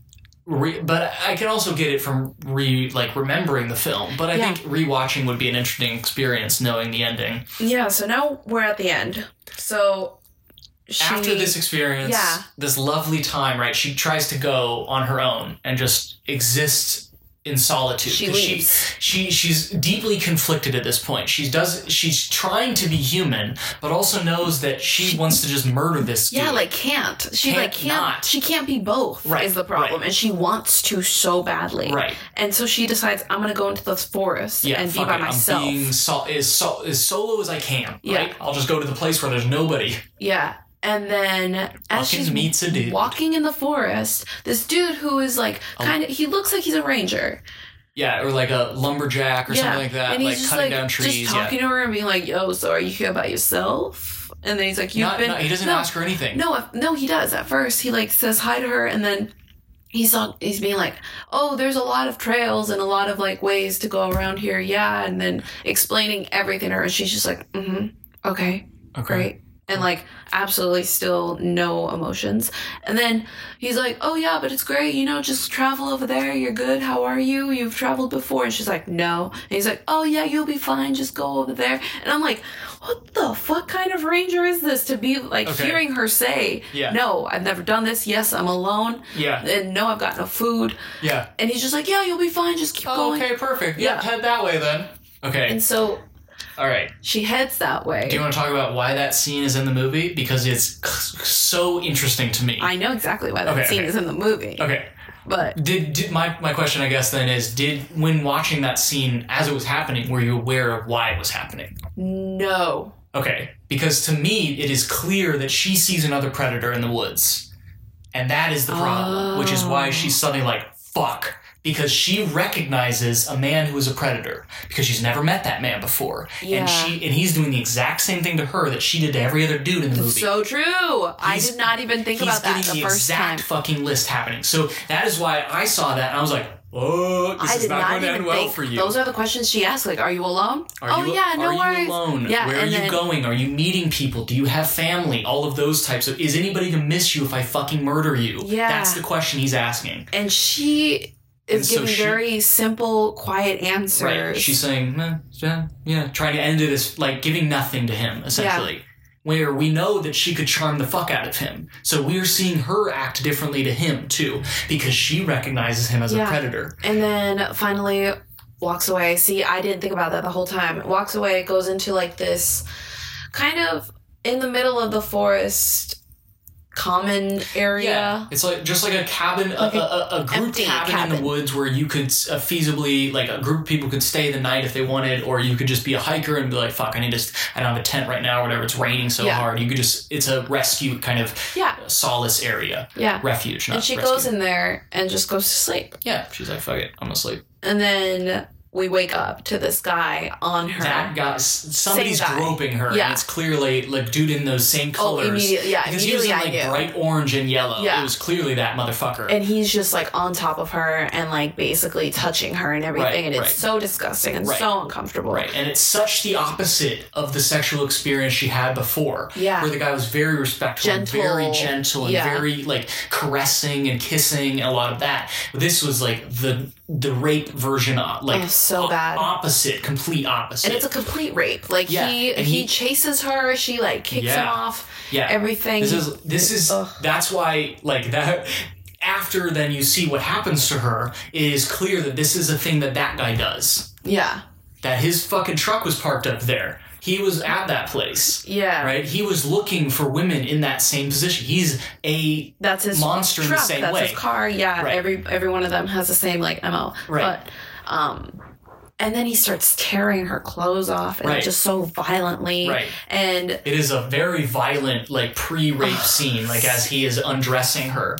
Re- but I can also get it from re like remembering the film. But I Yeah. think rewatching would be an interesting experience, knowing the ending. Yeah, so now we're at the end. So she, After this experience, Yeah. this lovely time, right? She tries to go on her own and just exist in solitude. She 'Cause leaves. She, she she's deeply conflicted at this point. She does she's trying to be human, but also knows that she, wants to just murder this dude. yeah, like can't. She Can't like can't. not. She can't be both. Right, Is the problem, right. and she wants to so badly. Right. And so she decides, I'm gonna go into the forest Yeah, and be fuck by it. myself. I'm being so, as, so, as solo as I can. Yeah. Right? I'll just go to the place where there's nobody. Yeah. And then as Fucking she's meets a dude. walking in the forest, this dude who is like kind of, he looks like he's a ranger. Yeah, or like a lumberjack or yeah. something like that, and he's like just cutting like, down trees. just talking yeah. to her and being like, yo, so are you here by yourself? And then he's like, you've Not, been... not- he doesn't no, ask her anything. No, if- no, he does. At first, he like says hi to her, and then he's on, he's being like, oh, there's a lot of trails and a lot of like ways to go around here, yeah, and then explaining everything to her, and she's just like, mm-hmm, okay, Okay. great, and like absolutely still no emotions. And then he's like, oh yeah, but it's great, you know, just travel over there, you're good, how are you, you've traveled before? And she's like, no. And he's like, oh yeah, you'll be fine, just go over there. And I'm like, what the fuck kind of ranger is this to be like Okay. hearing her say, Yeah. no, I've never done this, yes, I'm alone, Yeah. and no, I've got no food. Yeah. And he's just like, yeah, you'll be fine, just keep Oh, going. okay, perfect. Yeah, Yeah. head that way then. Okay. And so All right. she heads that way. Do you want to talk about why that scene is in the movie? Because it's so interesting to me. I know exactly why that Okay, scene okay. is in the movie. Okay. But Did, did my my question I guess then is did when watching that scene as it was happening were you aware of why it was happening? no. Okay, because to me it is clear that she sees another predator in the woods, and that is the problem, which is why she's suddenly like fuck, because she recognizes a man who is a predator because she's never met that man before, Yeah. and she and he's doing the exact same thing to her that she did to every other dude in the movie. So true. I He's- did not even think He's about that getting the the first exact time. fucking list happening. So that is why I saw that and I was like, oh, this I is did not, not going to even end well think. for you. Those are the questions she asked. Like, are you alone? Are oh you, yeah, no are worries. you alone? Yeah, Where are and you then, going? Are you meeting people? Do you have family? All of those types of. Is anybody gonna miss you if I fucking murder you? Yeah. That's the question he's asking. And she And is so giving she- very simple, quiet answers. Right. She's saying, eh, yeah, yeah, trying to end it as like giving nothing to him essentially. Where we know that she could charm the fuck out of him. So we're seeing her act differently to him too, because she recognizes him as Yeah. a predator. And then finally walks away. See, I didn't think about that the whole time. Walks away, goes into like this kind of in the middle of the forest common area. Yeah, it's like just like a cabin, Like a, a a, a group empty cabin, in cabin. the woods where you could uh, feasibly, like a group of people could stay the night if they wanted, or you could just be a hiker and be like, "Fuck, I need to, s- I don't have a tent right now, or whatever. It's raining so Yeah. hard." You could just, it's a rescue kind of Yeah. solace area, Yeah. refuge, not And she rescue. goes in there and just goes to sleep. Yeah, she's like, "Fuck it, I'm gonna sleep." And then we wake up to this guy on her. That guy, s- somebody's Same guy. groping her, Yeah. and it's clearly like dude in those same Oh, colors. immediately- yeah, because he was immediately in I like knew. bright orange and yellow. Yeah. It was clearly that motherfucker. And he's just like on top of her and like basically touching her and everything. Right, and it's right. so disgusting and Right. so uncomfortable. Right, and it's such the opposite of the sexual experience she had before. Yeah. Where the guy was very respectful, and Gentle. very gentle, and Yeah. very like caressing and kissing, and a lot of that. But this was like the the rape version of like Oh, so o- bad. opposite, complete opposite. And it's a complete rape. Like Yeah, he, and he he- chases her, she like kicks Yeah. him off. yeah. Everything. This is this is Ugh. that's why like that. After then you see what happens to her, it is clear that this is a thing that that guy does. Yeah. That his fucking truck was parked up there. He was at that place. Yeah. Right? He was looking for women in that same position. He's a That's his monster in the truck. same That's way. his car. Yeah. Right. Every every one of them has the same like M O. Right. But um and then he starts tearing her clothes off and Right. just so violently. Right. And It is a very violent, like pre-rape scene, like as he is undressing her.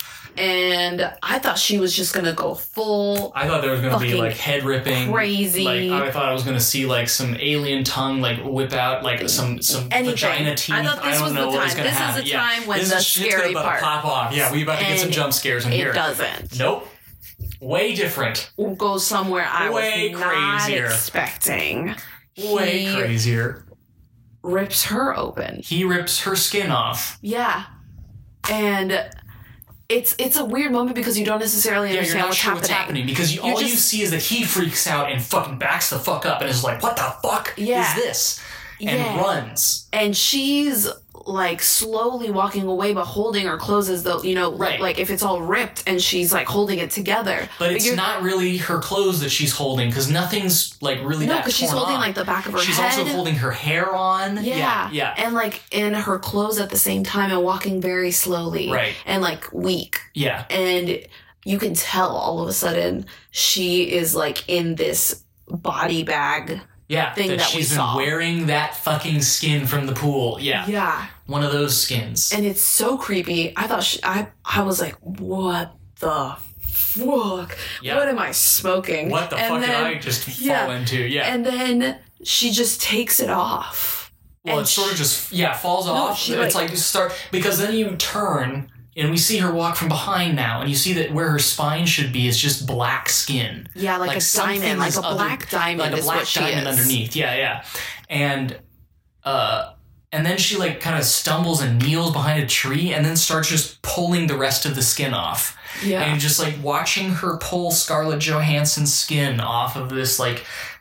and I thought she was just gonna go full I thought there was gonna be Fucking like head ripping, crazy. Like I thought I was gonna see like some alien tongue like whip out like some some Anything. vagina teeth. I thought this don't was know the what was time. gonna This is happen. the Yeah. time when this the is shit's scary about part. to pop off. Yeah, we about to get some And jump scares in it here. doesn't. Nope. Way different. Go somewhere I Way was not crazier. expecting. Way He crazier. rips her open. He rips her skin off. Yeah. And it's it's a weird moment because you don't necessarily Yeah, understand you're not what's, sure happening. what's happening because you, all You're you just- see is that he freaks out and fucking backs the fuck up and is like, what the fuck Yeah. is this? And Yeah. runs. And she's like slowly walking away but holding her clothes as though, you know, Right. like if it's all ripped and she's like holding it together. But it's you're- not really her clothes that she's holding because nothing's like really No, that because she's torn holding on. like the back of her She's head. also holding her hair on. Yeah. Yeah. Yeah. And like in her clothes at the same time and walking very slowly. Right. And like weak. Yeah. And you can tell all of a sudden she is like in this body bag. Yeah. Thing that that we she's been saw. wearing that fucking skin from the pool. Yeah. Yeah. One of those skins. And it's so creepy. I thought she, I I was like, what the fuck? Yeah. What am I smoking? what the And fuck then- did I just yeah. fall into? Yeah. And then she just takes it off. well, and it sort of she- just yeah falls off. she, It's like- like you start because then you turn and we see her walk from behind now, and you see that where her spine should be is just black skin. Yeah, like, a something diamond, like is a other- black diamond like a is black what she diamond is. underneath. Yeah, yeah, and uh, and then she like kind of stumbles and kneels behind a tree, and then starts just pulling the rest of the skin off. Yeah. And you're just like watching her pull Scarlett Johansson's skin off of this like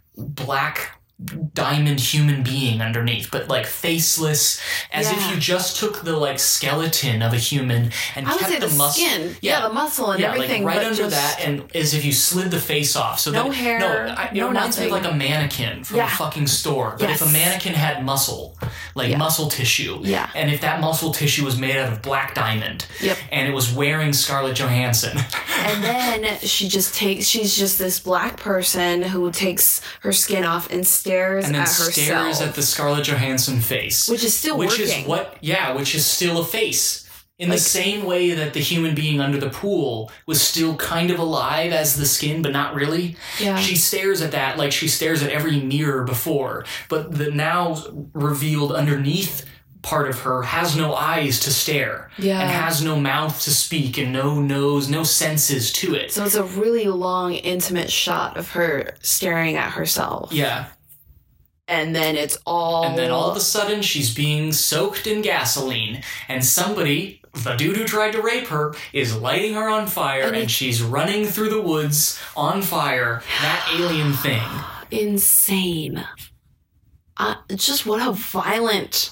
black diamond human being underneath, but like faceless, as Yeah. if you just took the like skeleton of a human and I would kept say the, the muscle. skin. Yeah. the muscle and Yeah, everything. like right but under just, that, and as if you slid the face off. So No that, hair, No, I, it no reminds me of like nothing. a mannequin from Yeah. a fucking store. But if Yes. a mannequin had muscle, like Yeah. muscle tissue, Yeah. and if that muscle tissue was made out of black diamond, Yep. and it was wearing Scarlett Johansson, And then she just takes, she's just this black person who takes her skin off and stares and then at stares herself. at the Scarlett Johansson face, Which is still which working. is what, yeah, which is still a face. In Like- the same way that the human being under the pool was still kind of alive as the skin, but not really. Yeah. She stares at that like she stares at every mirror before, but the now revealed underneath part of her has no eyes to stare. Yeah. And has no mouth to speak and no nose, no senses to it. So it's a really long, intimate shot of her staring at herself. Yeah. And then it's all. And then all of a sudden, she's being soaked in gasoline, and somebody, the dude who tried to rape her, is lighting her on fire, And and, it- she's running through the woods on fire. That alien thing. insane. Uh, just what a violent,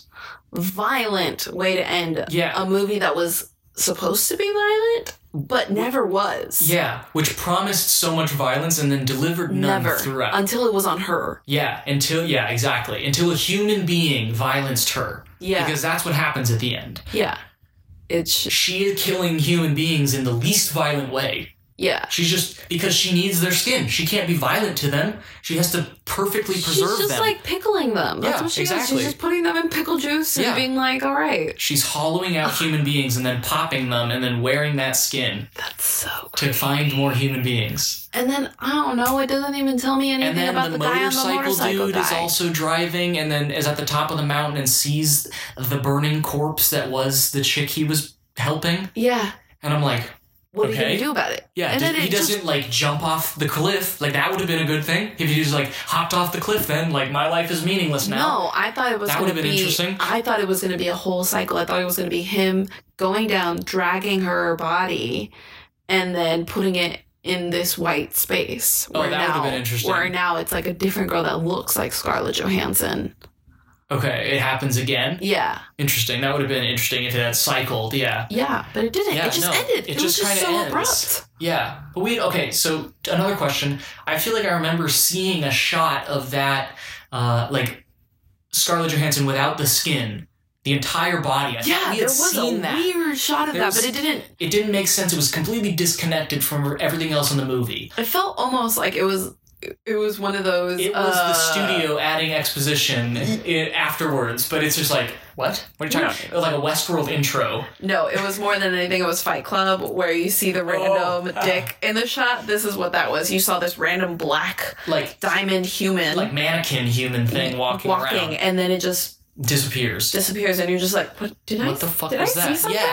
violent way to end Yeah. a movie that was supposed to be violent, but never was. Yeah, which promised so much violence and then delivered none Never. throughout. Until it was on her. yeah, until, yeah, exactly. Until a human being violenced her. Yeah. Because that's what happens at the end. Yeah. It's. She is killing human beings in the least violent way. Yeah. She's just, because she needs their skin. She can't be violent to them. She has to perfectly preserve She's just them. like pickling them. That's Yeah, what she exactly. is. She's just putting them in pickle juice and Yeah. being like, all right. She's hollowing out human beings and then popping them and then wearing that skin That's so to find more human beings. And then, I don't know, it doesn't even tell me anything And then about the, the, guy on the motorcycle motorcycle dude guy. is also driving and then is at the top of the mountain and sees the burning corpse that was the chick he was helping. Yeah. And I'm like, What are you okay. going to do about it? Yeah, and does- then he it doesn't just, like jump off the cliff. Like that would have been a good thing if he just like hopped off the cliff. Then like my life is meaningless now. No, I thought it was That going to would've been be. interesting. I thought it was going to be a whole cycle. I thought it was going to be him going down, dragging her body, and then putting it in this white space. Oh, where that would've now- been interesting. Where now it's like a different girl that looks like Scarlett Johansson. Okay, it happens again. Yeah, Interesting. That would have been interesting if it had cycled. Yeah. yeah, but it didn't. Yeah, it just no, ended. it It, just was just kinda so ends. abrupt. Yeah, but we okay. So another question. I feel like I remember seeing a shot of that, uh, like Scarlett Johansson without the skin, the entire body. I thought Yeah, we there had was seen a that. weird shot of There's- that, but it didn't. It didn't make sense. It was completely disconnected from everything else in the movie. It felt almost like it was. It was one of those. It was uh, the studio adding exposition i afterwards, but it's just like, what? What are you talking about? It was like a Westworld intro. No, it was more than anything. It was Fight Club, where you see the random Oh. dick in the shot. This is what that was. You saw this random black Like, diamond human like mannequin human thing walking, walking, around. and then it just Disappears. disappears, and you're just like, "What did I? What the fuck did was I that? see something?" Yeah.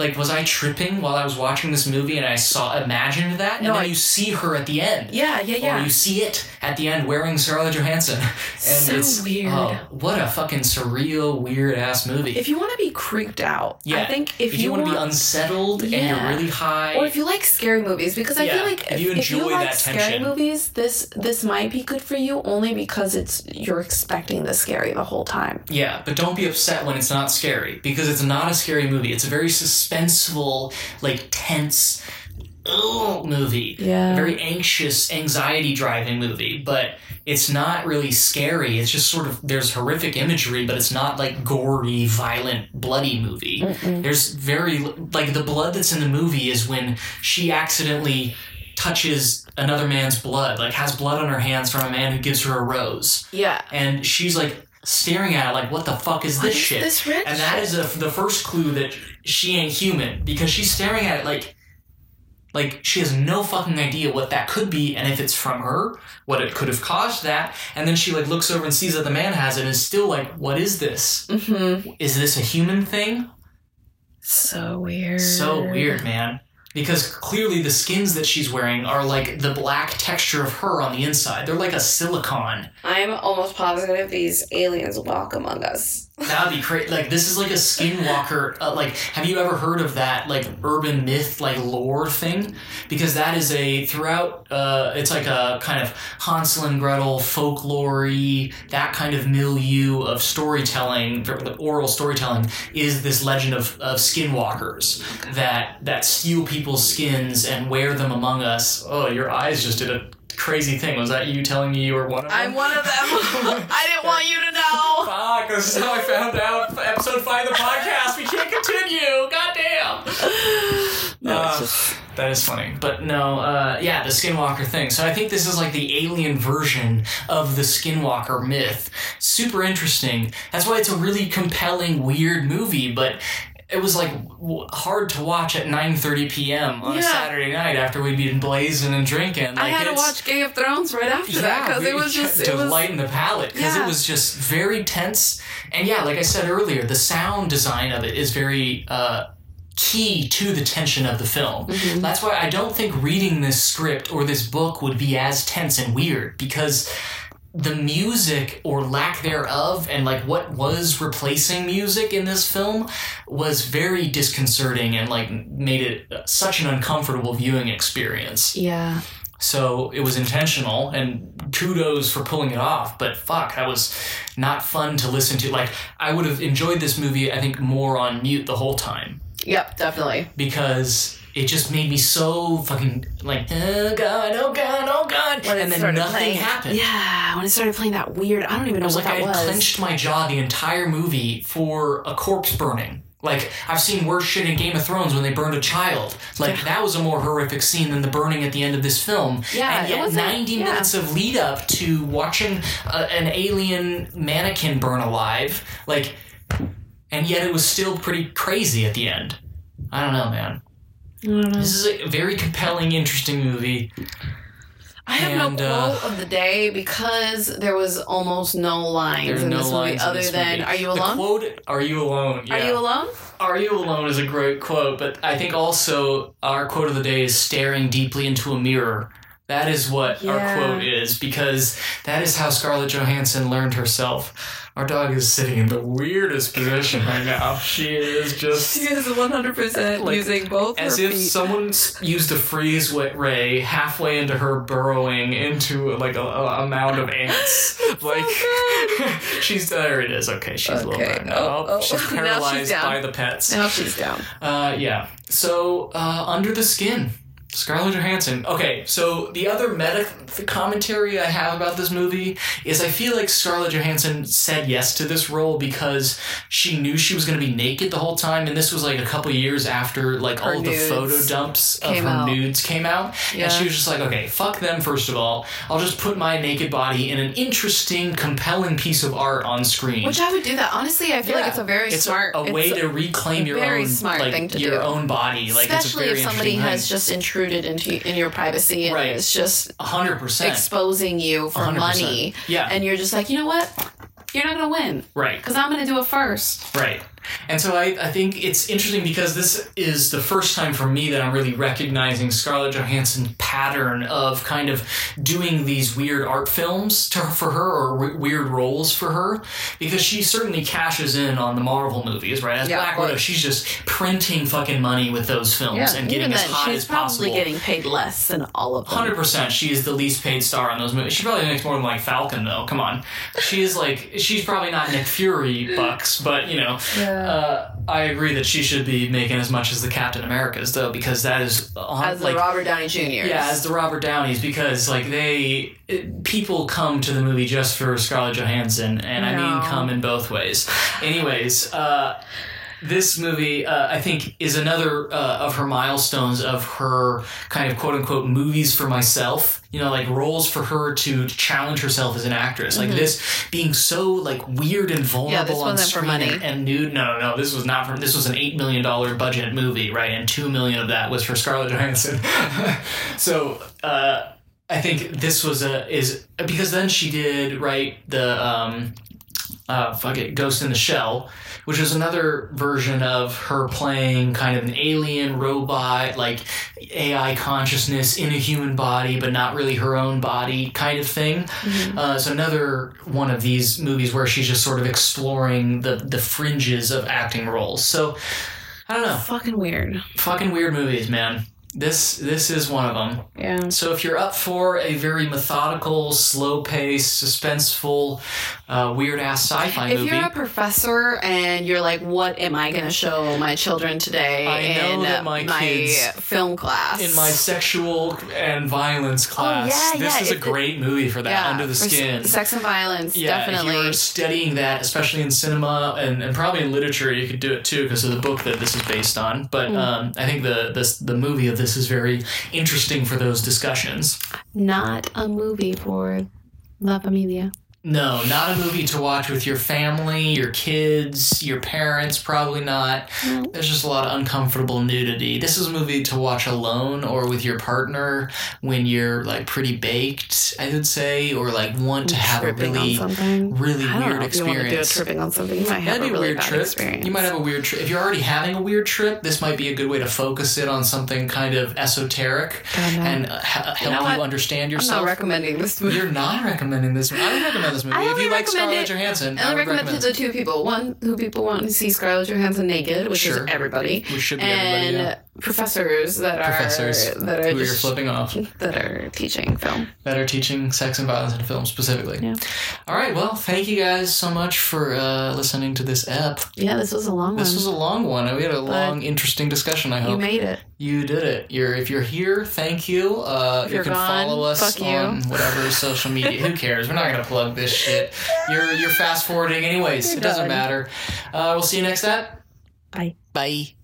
like, was I tripping while I was watching this movie and I saw imagined that? And No, then I- you see her at the end. Yeah, yeah, yeah. Or you see it at the end wearing Scarlett Johansson. And So it's, weird. Oh, what a fucking surreal, weird ass movie. If you want to be creeped out, yeah. I think if, if you, you want to be want- unsettled and Yeah. you're really high. or if you like scary movies, because I Yeah, feel like if you enjoy like that scary tension. movies, this this might be good for you only because it's you're expecting the scary the whole time. Yeah, but don't be upset when it's not scary, because it's not a scary movie. It's a very suspenseful, like, tense ugh, movie. Yeah. A very anxious, anxiety-driving movie, but it's not really scary. It's just sort of, there's horrific imagery, but it's not, like, gory, violent, bloody movie. Mm-mm. There's very, like, the blood that's in the movie is when she accidentally touches another man's blood, like, has blood on her hands from a man who gives her a rose. Yeah. And she's, like, staring at it like, what the fuck is What this is shit? this red and that shit? is a, the first clue that she ain't human, because she's staring at it like, like she has no fucking idea what that could be, and if it's from her, what it could have caused that. And then she like looks over and sees that the man has it, and is still like, what is this? Mm-hmm. Is this a human thing? So weird. So weird, man. Because clearly the skins that she's wearing are like the black texture of her on the inside. They're like a silicone. I'm almost positive these aliens walk among us. That'd be crazy. Like, this is like a skinwalker. Uh, like, have you ever heard of that, like, urban myth, like, lore thing? Because that is a, throughout, uh, it's like a kind of Hansel and Gretel, folklore-y, that kind of milieu of storytelling, oral storytelling, is this legend of, of skinwalkers that, that steal people's skins and wear them among us. Oh, your eyes just did a crazy thing. Was that you telling me you were one of them? I'm one of them. I didn't want you to know. Fuck, this is how I found out. Episode five of the podcast. We can't continue. Goddamn. No, Uh, it's just... That is funny. But no, uh, yeah, the Skinwalker thing. So I think this is like the alien version of the Skinwalker myth. Super interesting. That's why it's a really compelling, weird movie, but it was like w- hard to watch at nine thirty p.m. on a Yeah. Saturday night after we'd been blazing and drinking. Like, I had to it's- watch Game of Thrones right after that because it was just to it was lighten the palate, because Yeah. it was just very tense. And yeah, like I said earlier, the sound design of it is very uh, key to the tension of the film. Mhm. That's why I don't think reading this script or this book would be as tense and weird, because the music or lack thereof and like what was replacing music in this film was very disconcerting and like made it such an uncomfortable viewing experience. yeah. So it was intentional, and kudos for pulling it off, but fuck, that was not fun to listen to. Like, I would have enjoyed this movie, I think, more on mute the whole time, Yep, definitely. because it just made me so fucking like, oh god, oh god, oh god, When it and then started nothing playing, happened. Yeah, when it started playing that weird, I don't even It know was what like that I had was. clenched my jaw the entire movie for a corpse burning. Like, I've seen worse shit in Game of Thrones when they burned a child. Like, Yeah. that was a more horrific scene than the burning at the end of this film. Yeah, and it yet wasn't- ninety yeah. minutes of lead up to watching uh, an alien mannequin burn alive. Like, and yet it was still pretty crazy at the end. I don't know, man. I don't know. This is a very compelling, interesting movie. I have And, no uh, quote of the day because there was almost no lines There's in no this movie lines in other this than movie. "Are you The alone? quote, "Are you alone?" Yeah. Are you alone?" Are you alone is a great quote, but I think also our quote of the day is staring deeply into a mirror. That is what Yeah. our quote is, because that is how Scarlett Johansson learned herself. Our dog is sitting in the weirdest position right now. She is just She is one hundred percent Like, using both as her if feet. someone s- used a freeze wet ray halfway into her burrowing into like a, a, a mound of ants. Like she's there. It is okay. She's a little Okay. bit now. Oh, oh. She's Now she's paralyzed down. by the pets. Now she's down. Uh, yeah. So, uh, Under the Skin. Scarlett Johansson. Okay, so the other meta commentary I have about this movie is I feel like Scarlett Johansson said yes to this role because she knew she was going to be naked the whole time, and this was like a couple years after like Her all of the nudes photo dumps of came her out. nudes came out, Yeah. and she was just like, okay, fuck them first of all. I'll just put my naked body in an interesting, compelling piece of art on screen. Which I would do that. Honestly, I feel like Yeah. it's a very It's smart a, a way it's to reclaim your very own smart like thing to your do. own body. Like, Especially it's a very if somebody interesting has thing. just intruded into in your privacy and Right. is just A hundred percent. exposing you for one hundred percent. money. Yeah. And you're just like, you know what? You're not gonna win Right. because I'm gonna do it first. Right. And so I, I think it's interesting because this is the first time for me that I'm really recognizing Scarlett Johansson's pattern of kind of doing these weird art films to, for her, or w- weird roles for her, because she certainly cashes in on the Marvel movies, right? As Yeah, Black Widow, she's just printing fucking money with those films Yeah, and getting even as then, hot she's as possible. probably getting paid less than all of them. one hundred percent. She is the least paid star on those movies. She probably makes more than like Falcon, though. Come on. She is like, she's probably not Nick Fury bucks, but you know, Yeah. uh, I agree that she should be making as much as the Captain Americas, though, because that is on, As the like, Robert Downey Junior yeah, as the Robert Downeys, because like they it, people come to the movie just for Scarlett Johansson, and I mean No. come in both ways. Anyways, uh, this movie, uh, I think, is another uh, of her milestones of her kind of quote unquote movies for myself. You know, like roles for her to challenge herself as an actress. Like this being so like weird and vulnerable Yeah, this on wasn't for screen money. and, and nude. No, no, no. This was not for. This was an eight million dollar budget movie, right? And two million of that was for Scarlett Johansson. So. Uh, I think this was a is because then she did right the um uh fuck it Ghost in the Shell, which was another version of her playing kind of an alien robot, like A I consciousness in a human body but not really her own body kind of thing. Mm-hmm. Uh, so another one of these movies where she's just sort of exploring the the fringes of acting roles. So I don't know, Fucking weird. fucking weird movies, man. This this is one of them. Yeah. So if you're up for a very methodical, slow-paced, suspenseful, uh, weird-ass sci-fi If movie, you're a professor and you're like, what am I going to show my children today I know in that my kids- film class? in my sexual and violence class, Oh, yeah, this yeah, is a if it- great movie for that, yeah, Under the for s- Skin. sex and violence, Yeah, definitely. if you're studying that, especially in cinema and, and probably in literature, you could do it too because of the book that this is based on. But Hmm. um, I think the, the the movie of this is very interesting for those discussions. Not a movie for La Familia. No, not a movie to watch with your family, your kids, your parents, probably not. No. There's just a lot of uncomfortable nudity. This is a movie to watch alone or with your partner when you're like pretty baked, I would say, or like want to have a Tripping really, on something. really I don't weird know if you want to do a experience. tripping on something. You might have That'd be a really weird bad trip. experience. You might have a weird trip. If you're already having a weird trip, this might be a good way to focus it on something kind of esoteric God, no. and uh, ha- help know you what? understand I'm yourself. not recommending this movie. You're not recommending this movie. I would recommend this movie. I If only you like recommend Scarlett it- Johansson, I I only would recommend recommend it to the two people. One who people want to see Scarlett Johansson naked, which Sure. is everybody. Which should be and everybody, yeah. professors that are Professors that are who you're just, flipping off that are teaching film. that are teaching sex and violence in film specifically. Yeah. All right. Well, thank you guys so much for uh, listening to this ep. Yeah, this was a long This one. was a long one. We had a long, interesting discussion. I You hope made it. you did it. You're if you're here, thank you. Uh, If you you're can gone, follow us fuck you. on whatever social media. Who cares? We're not gonna plug this shit. You're you're fast forwarding anyways. You're it doesn't done. matter. Uh, we'll see you next time. Bye. Bye.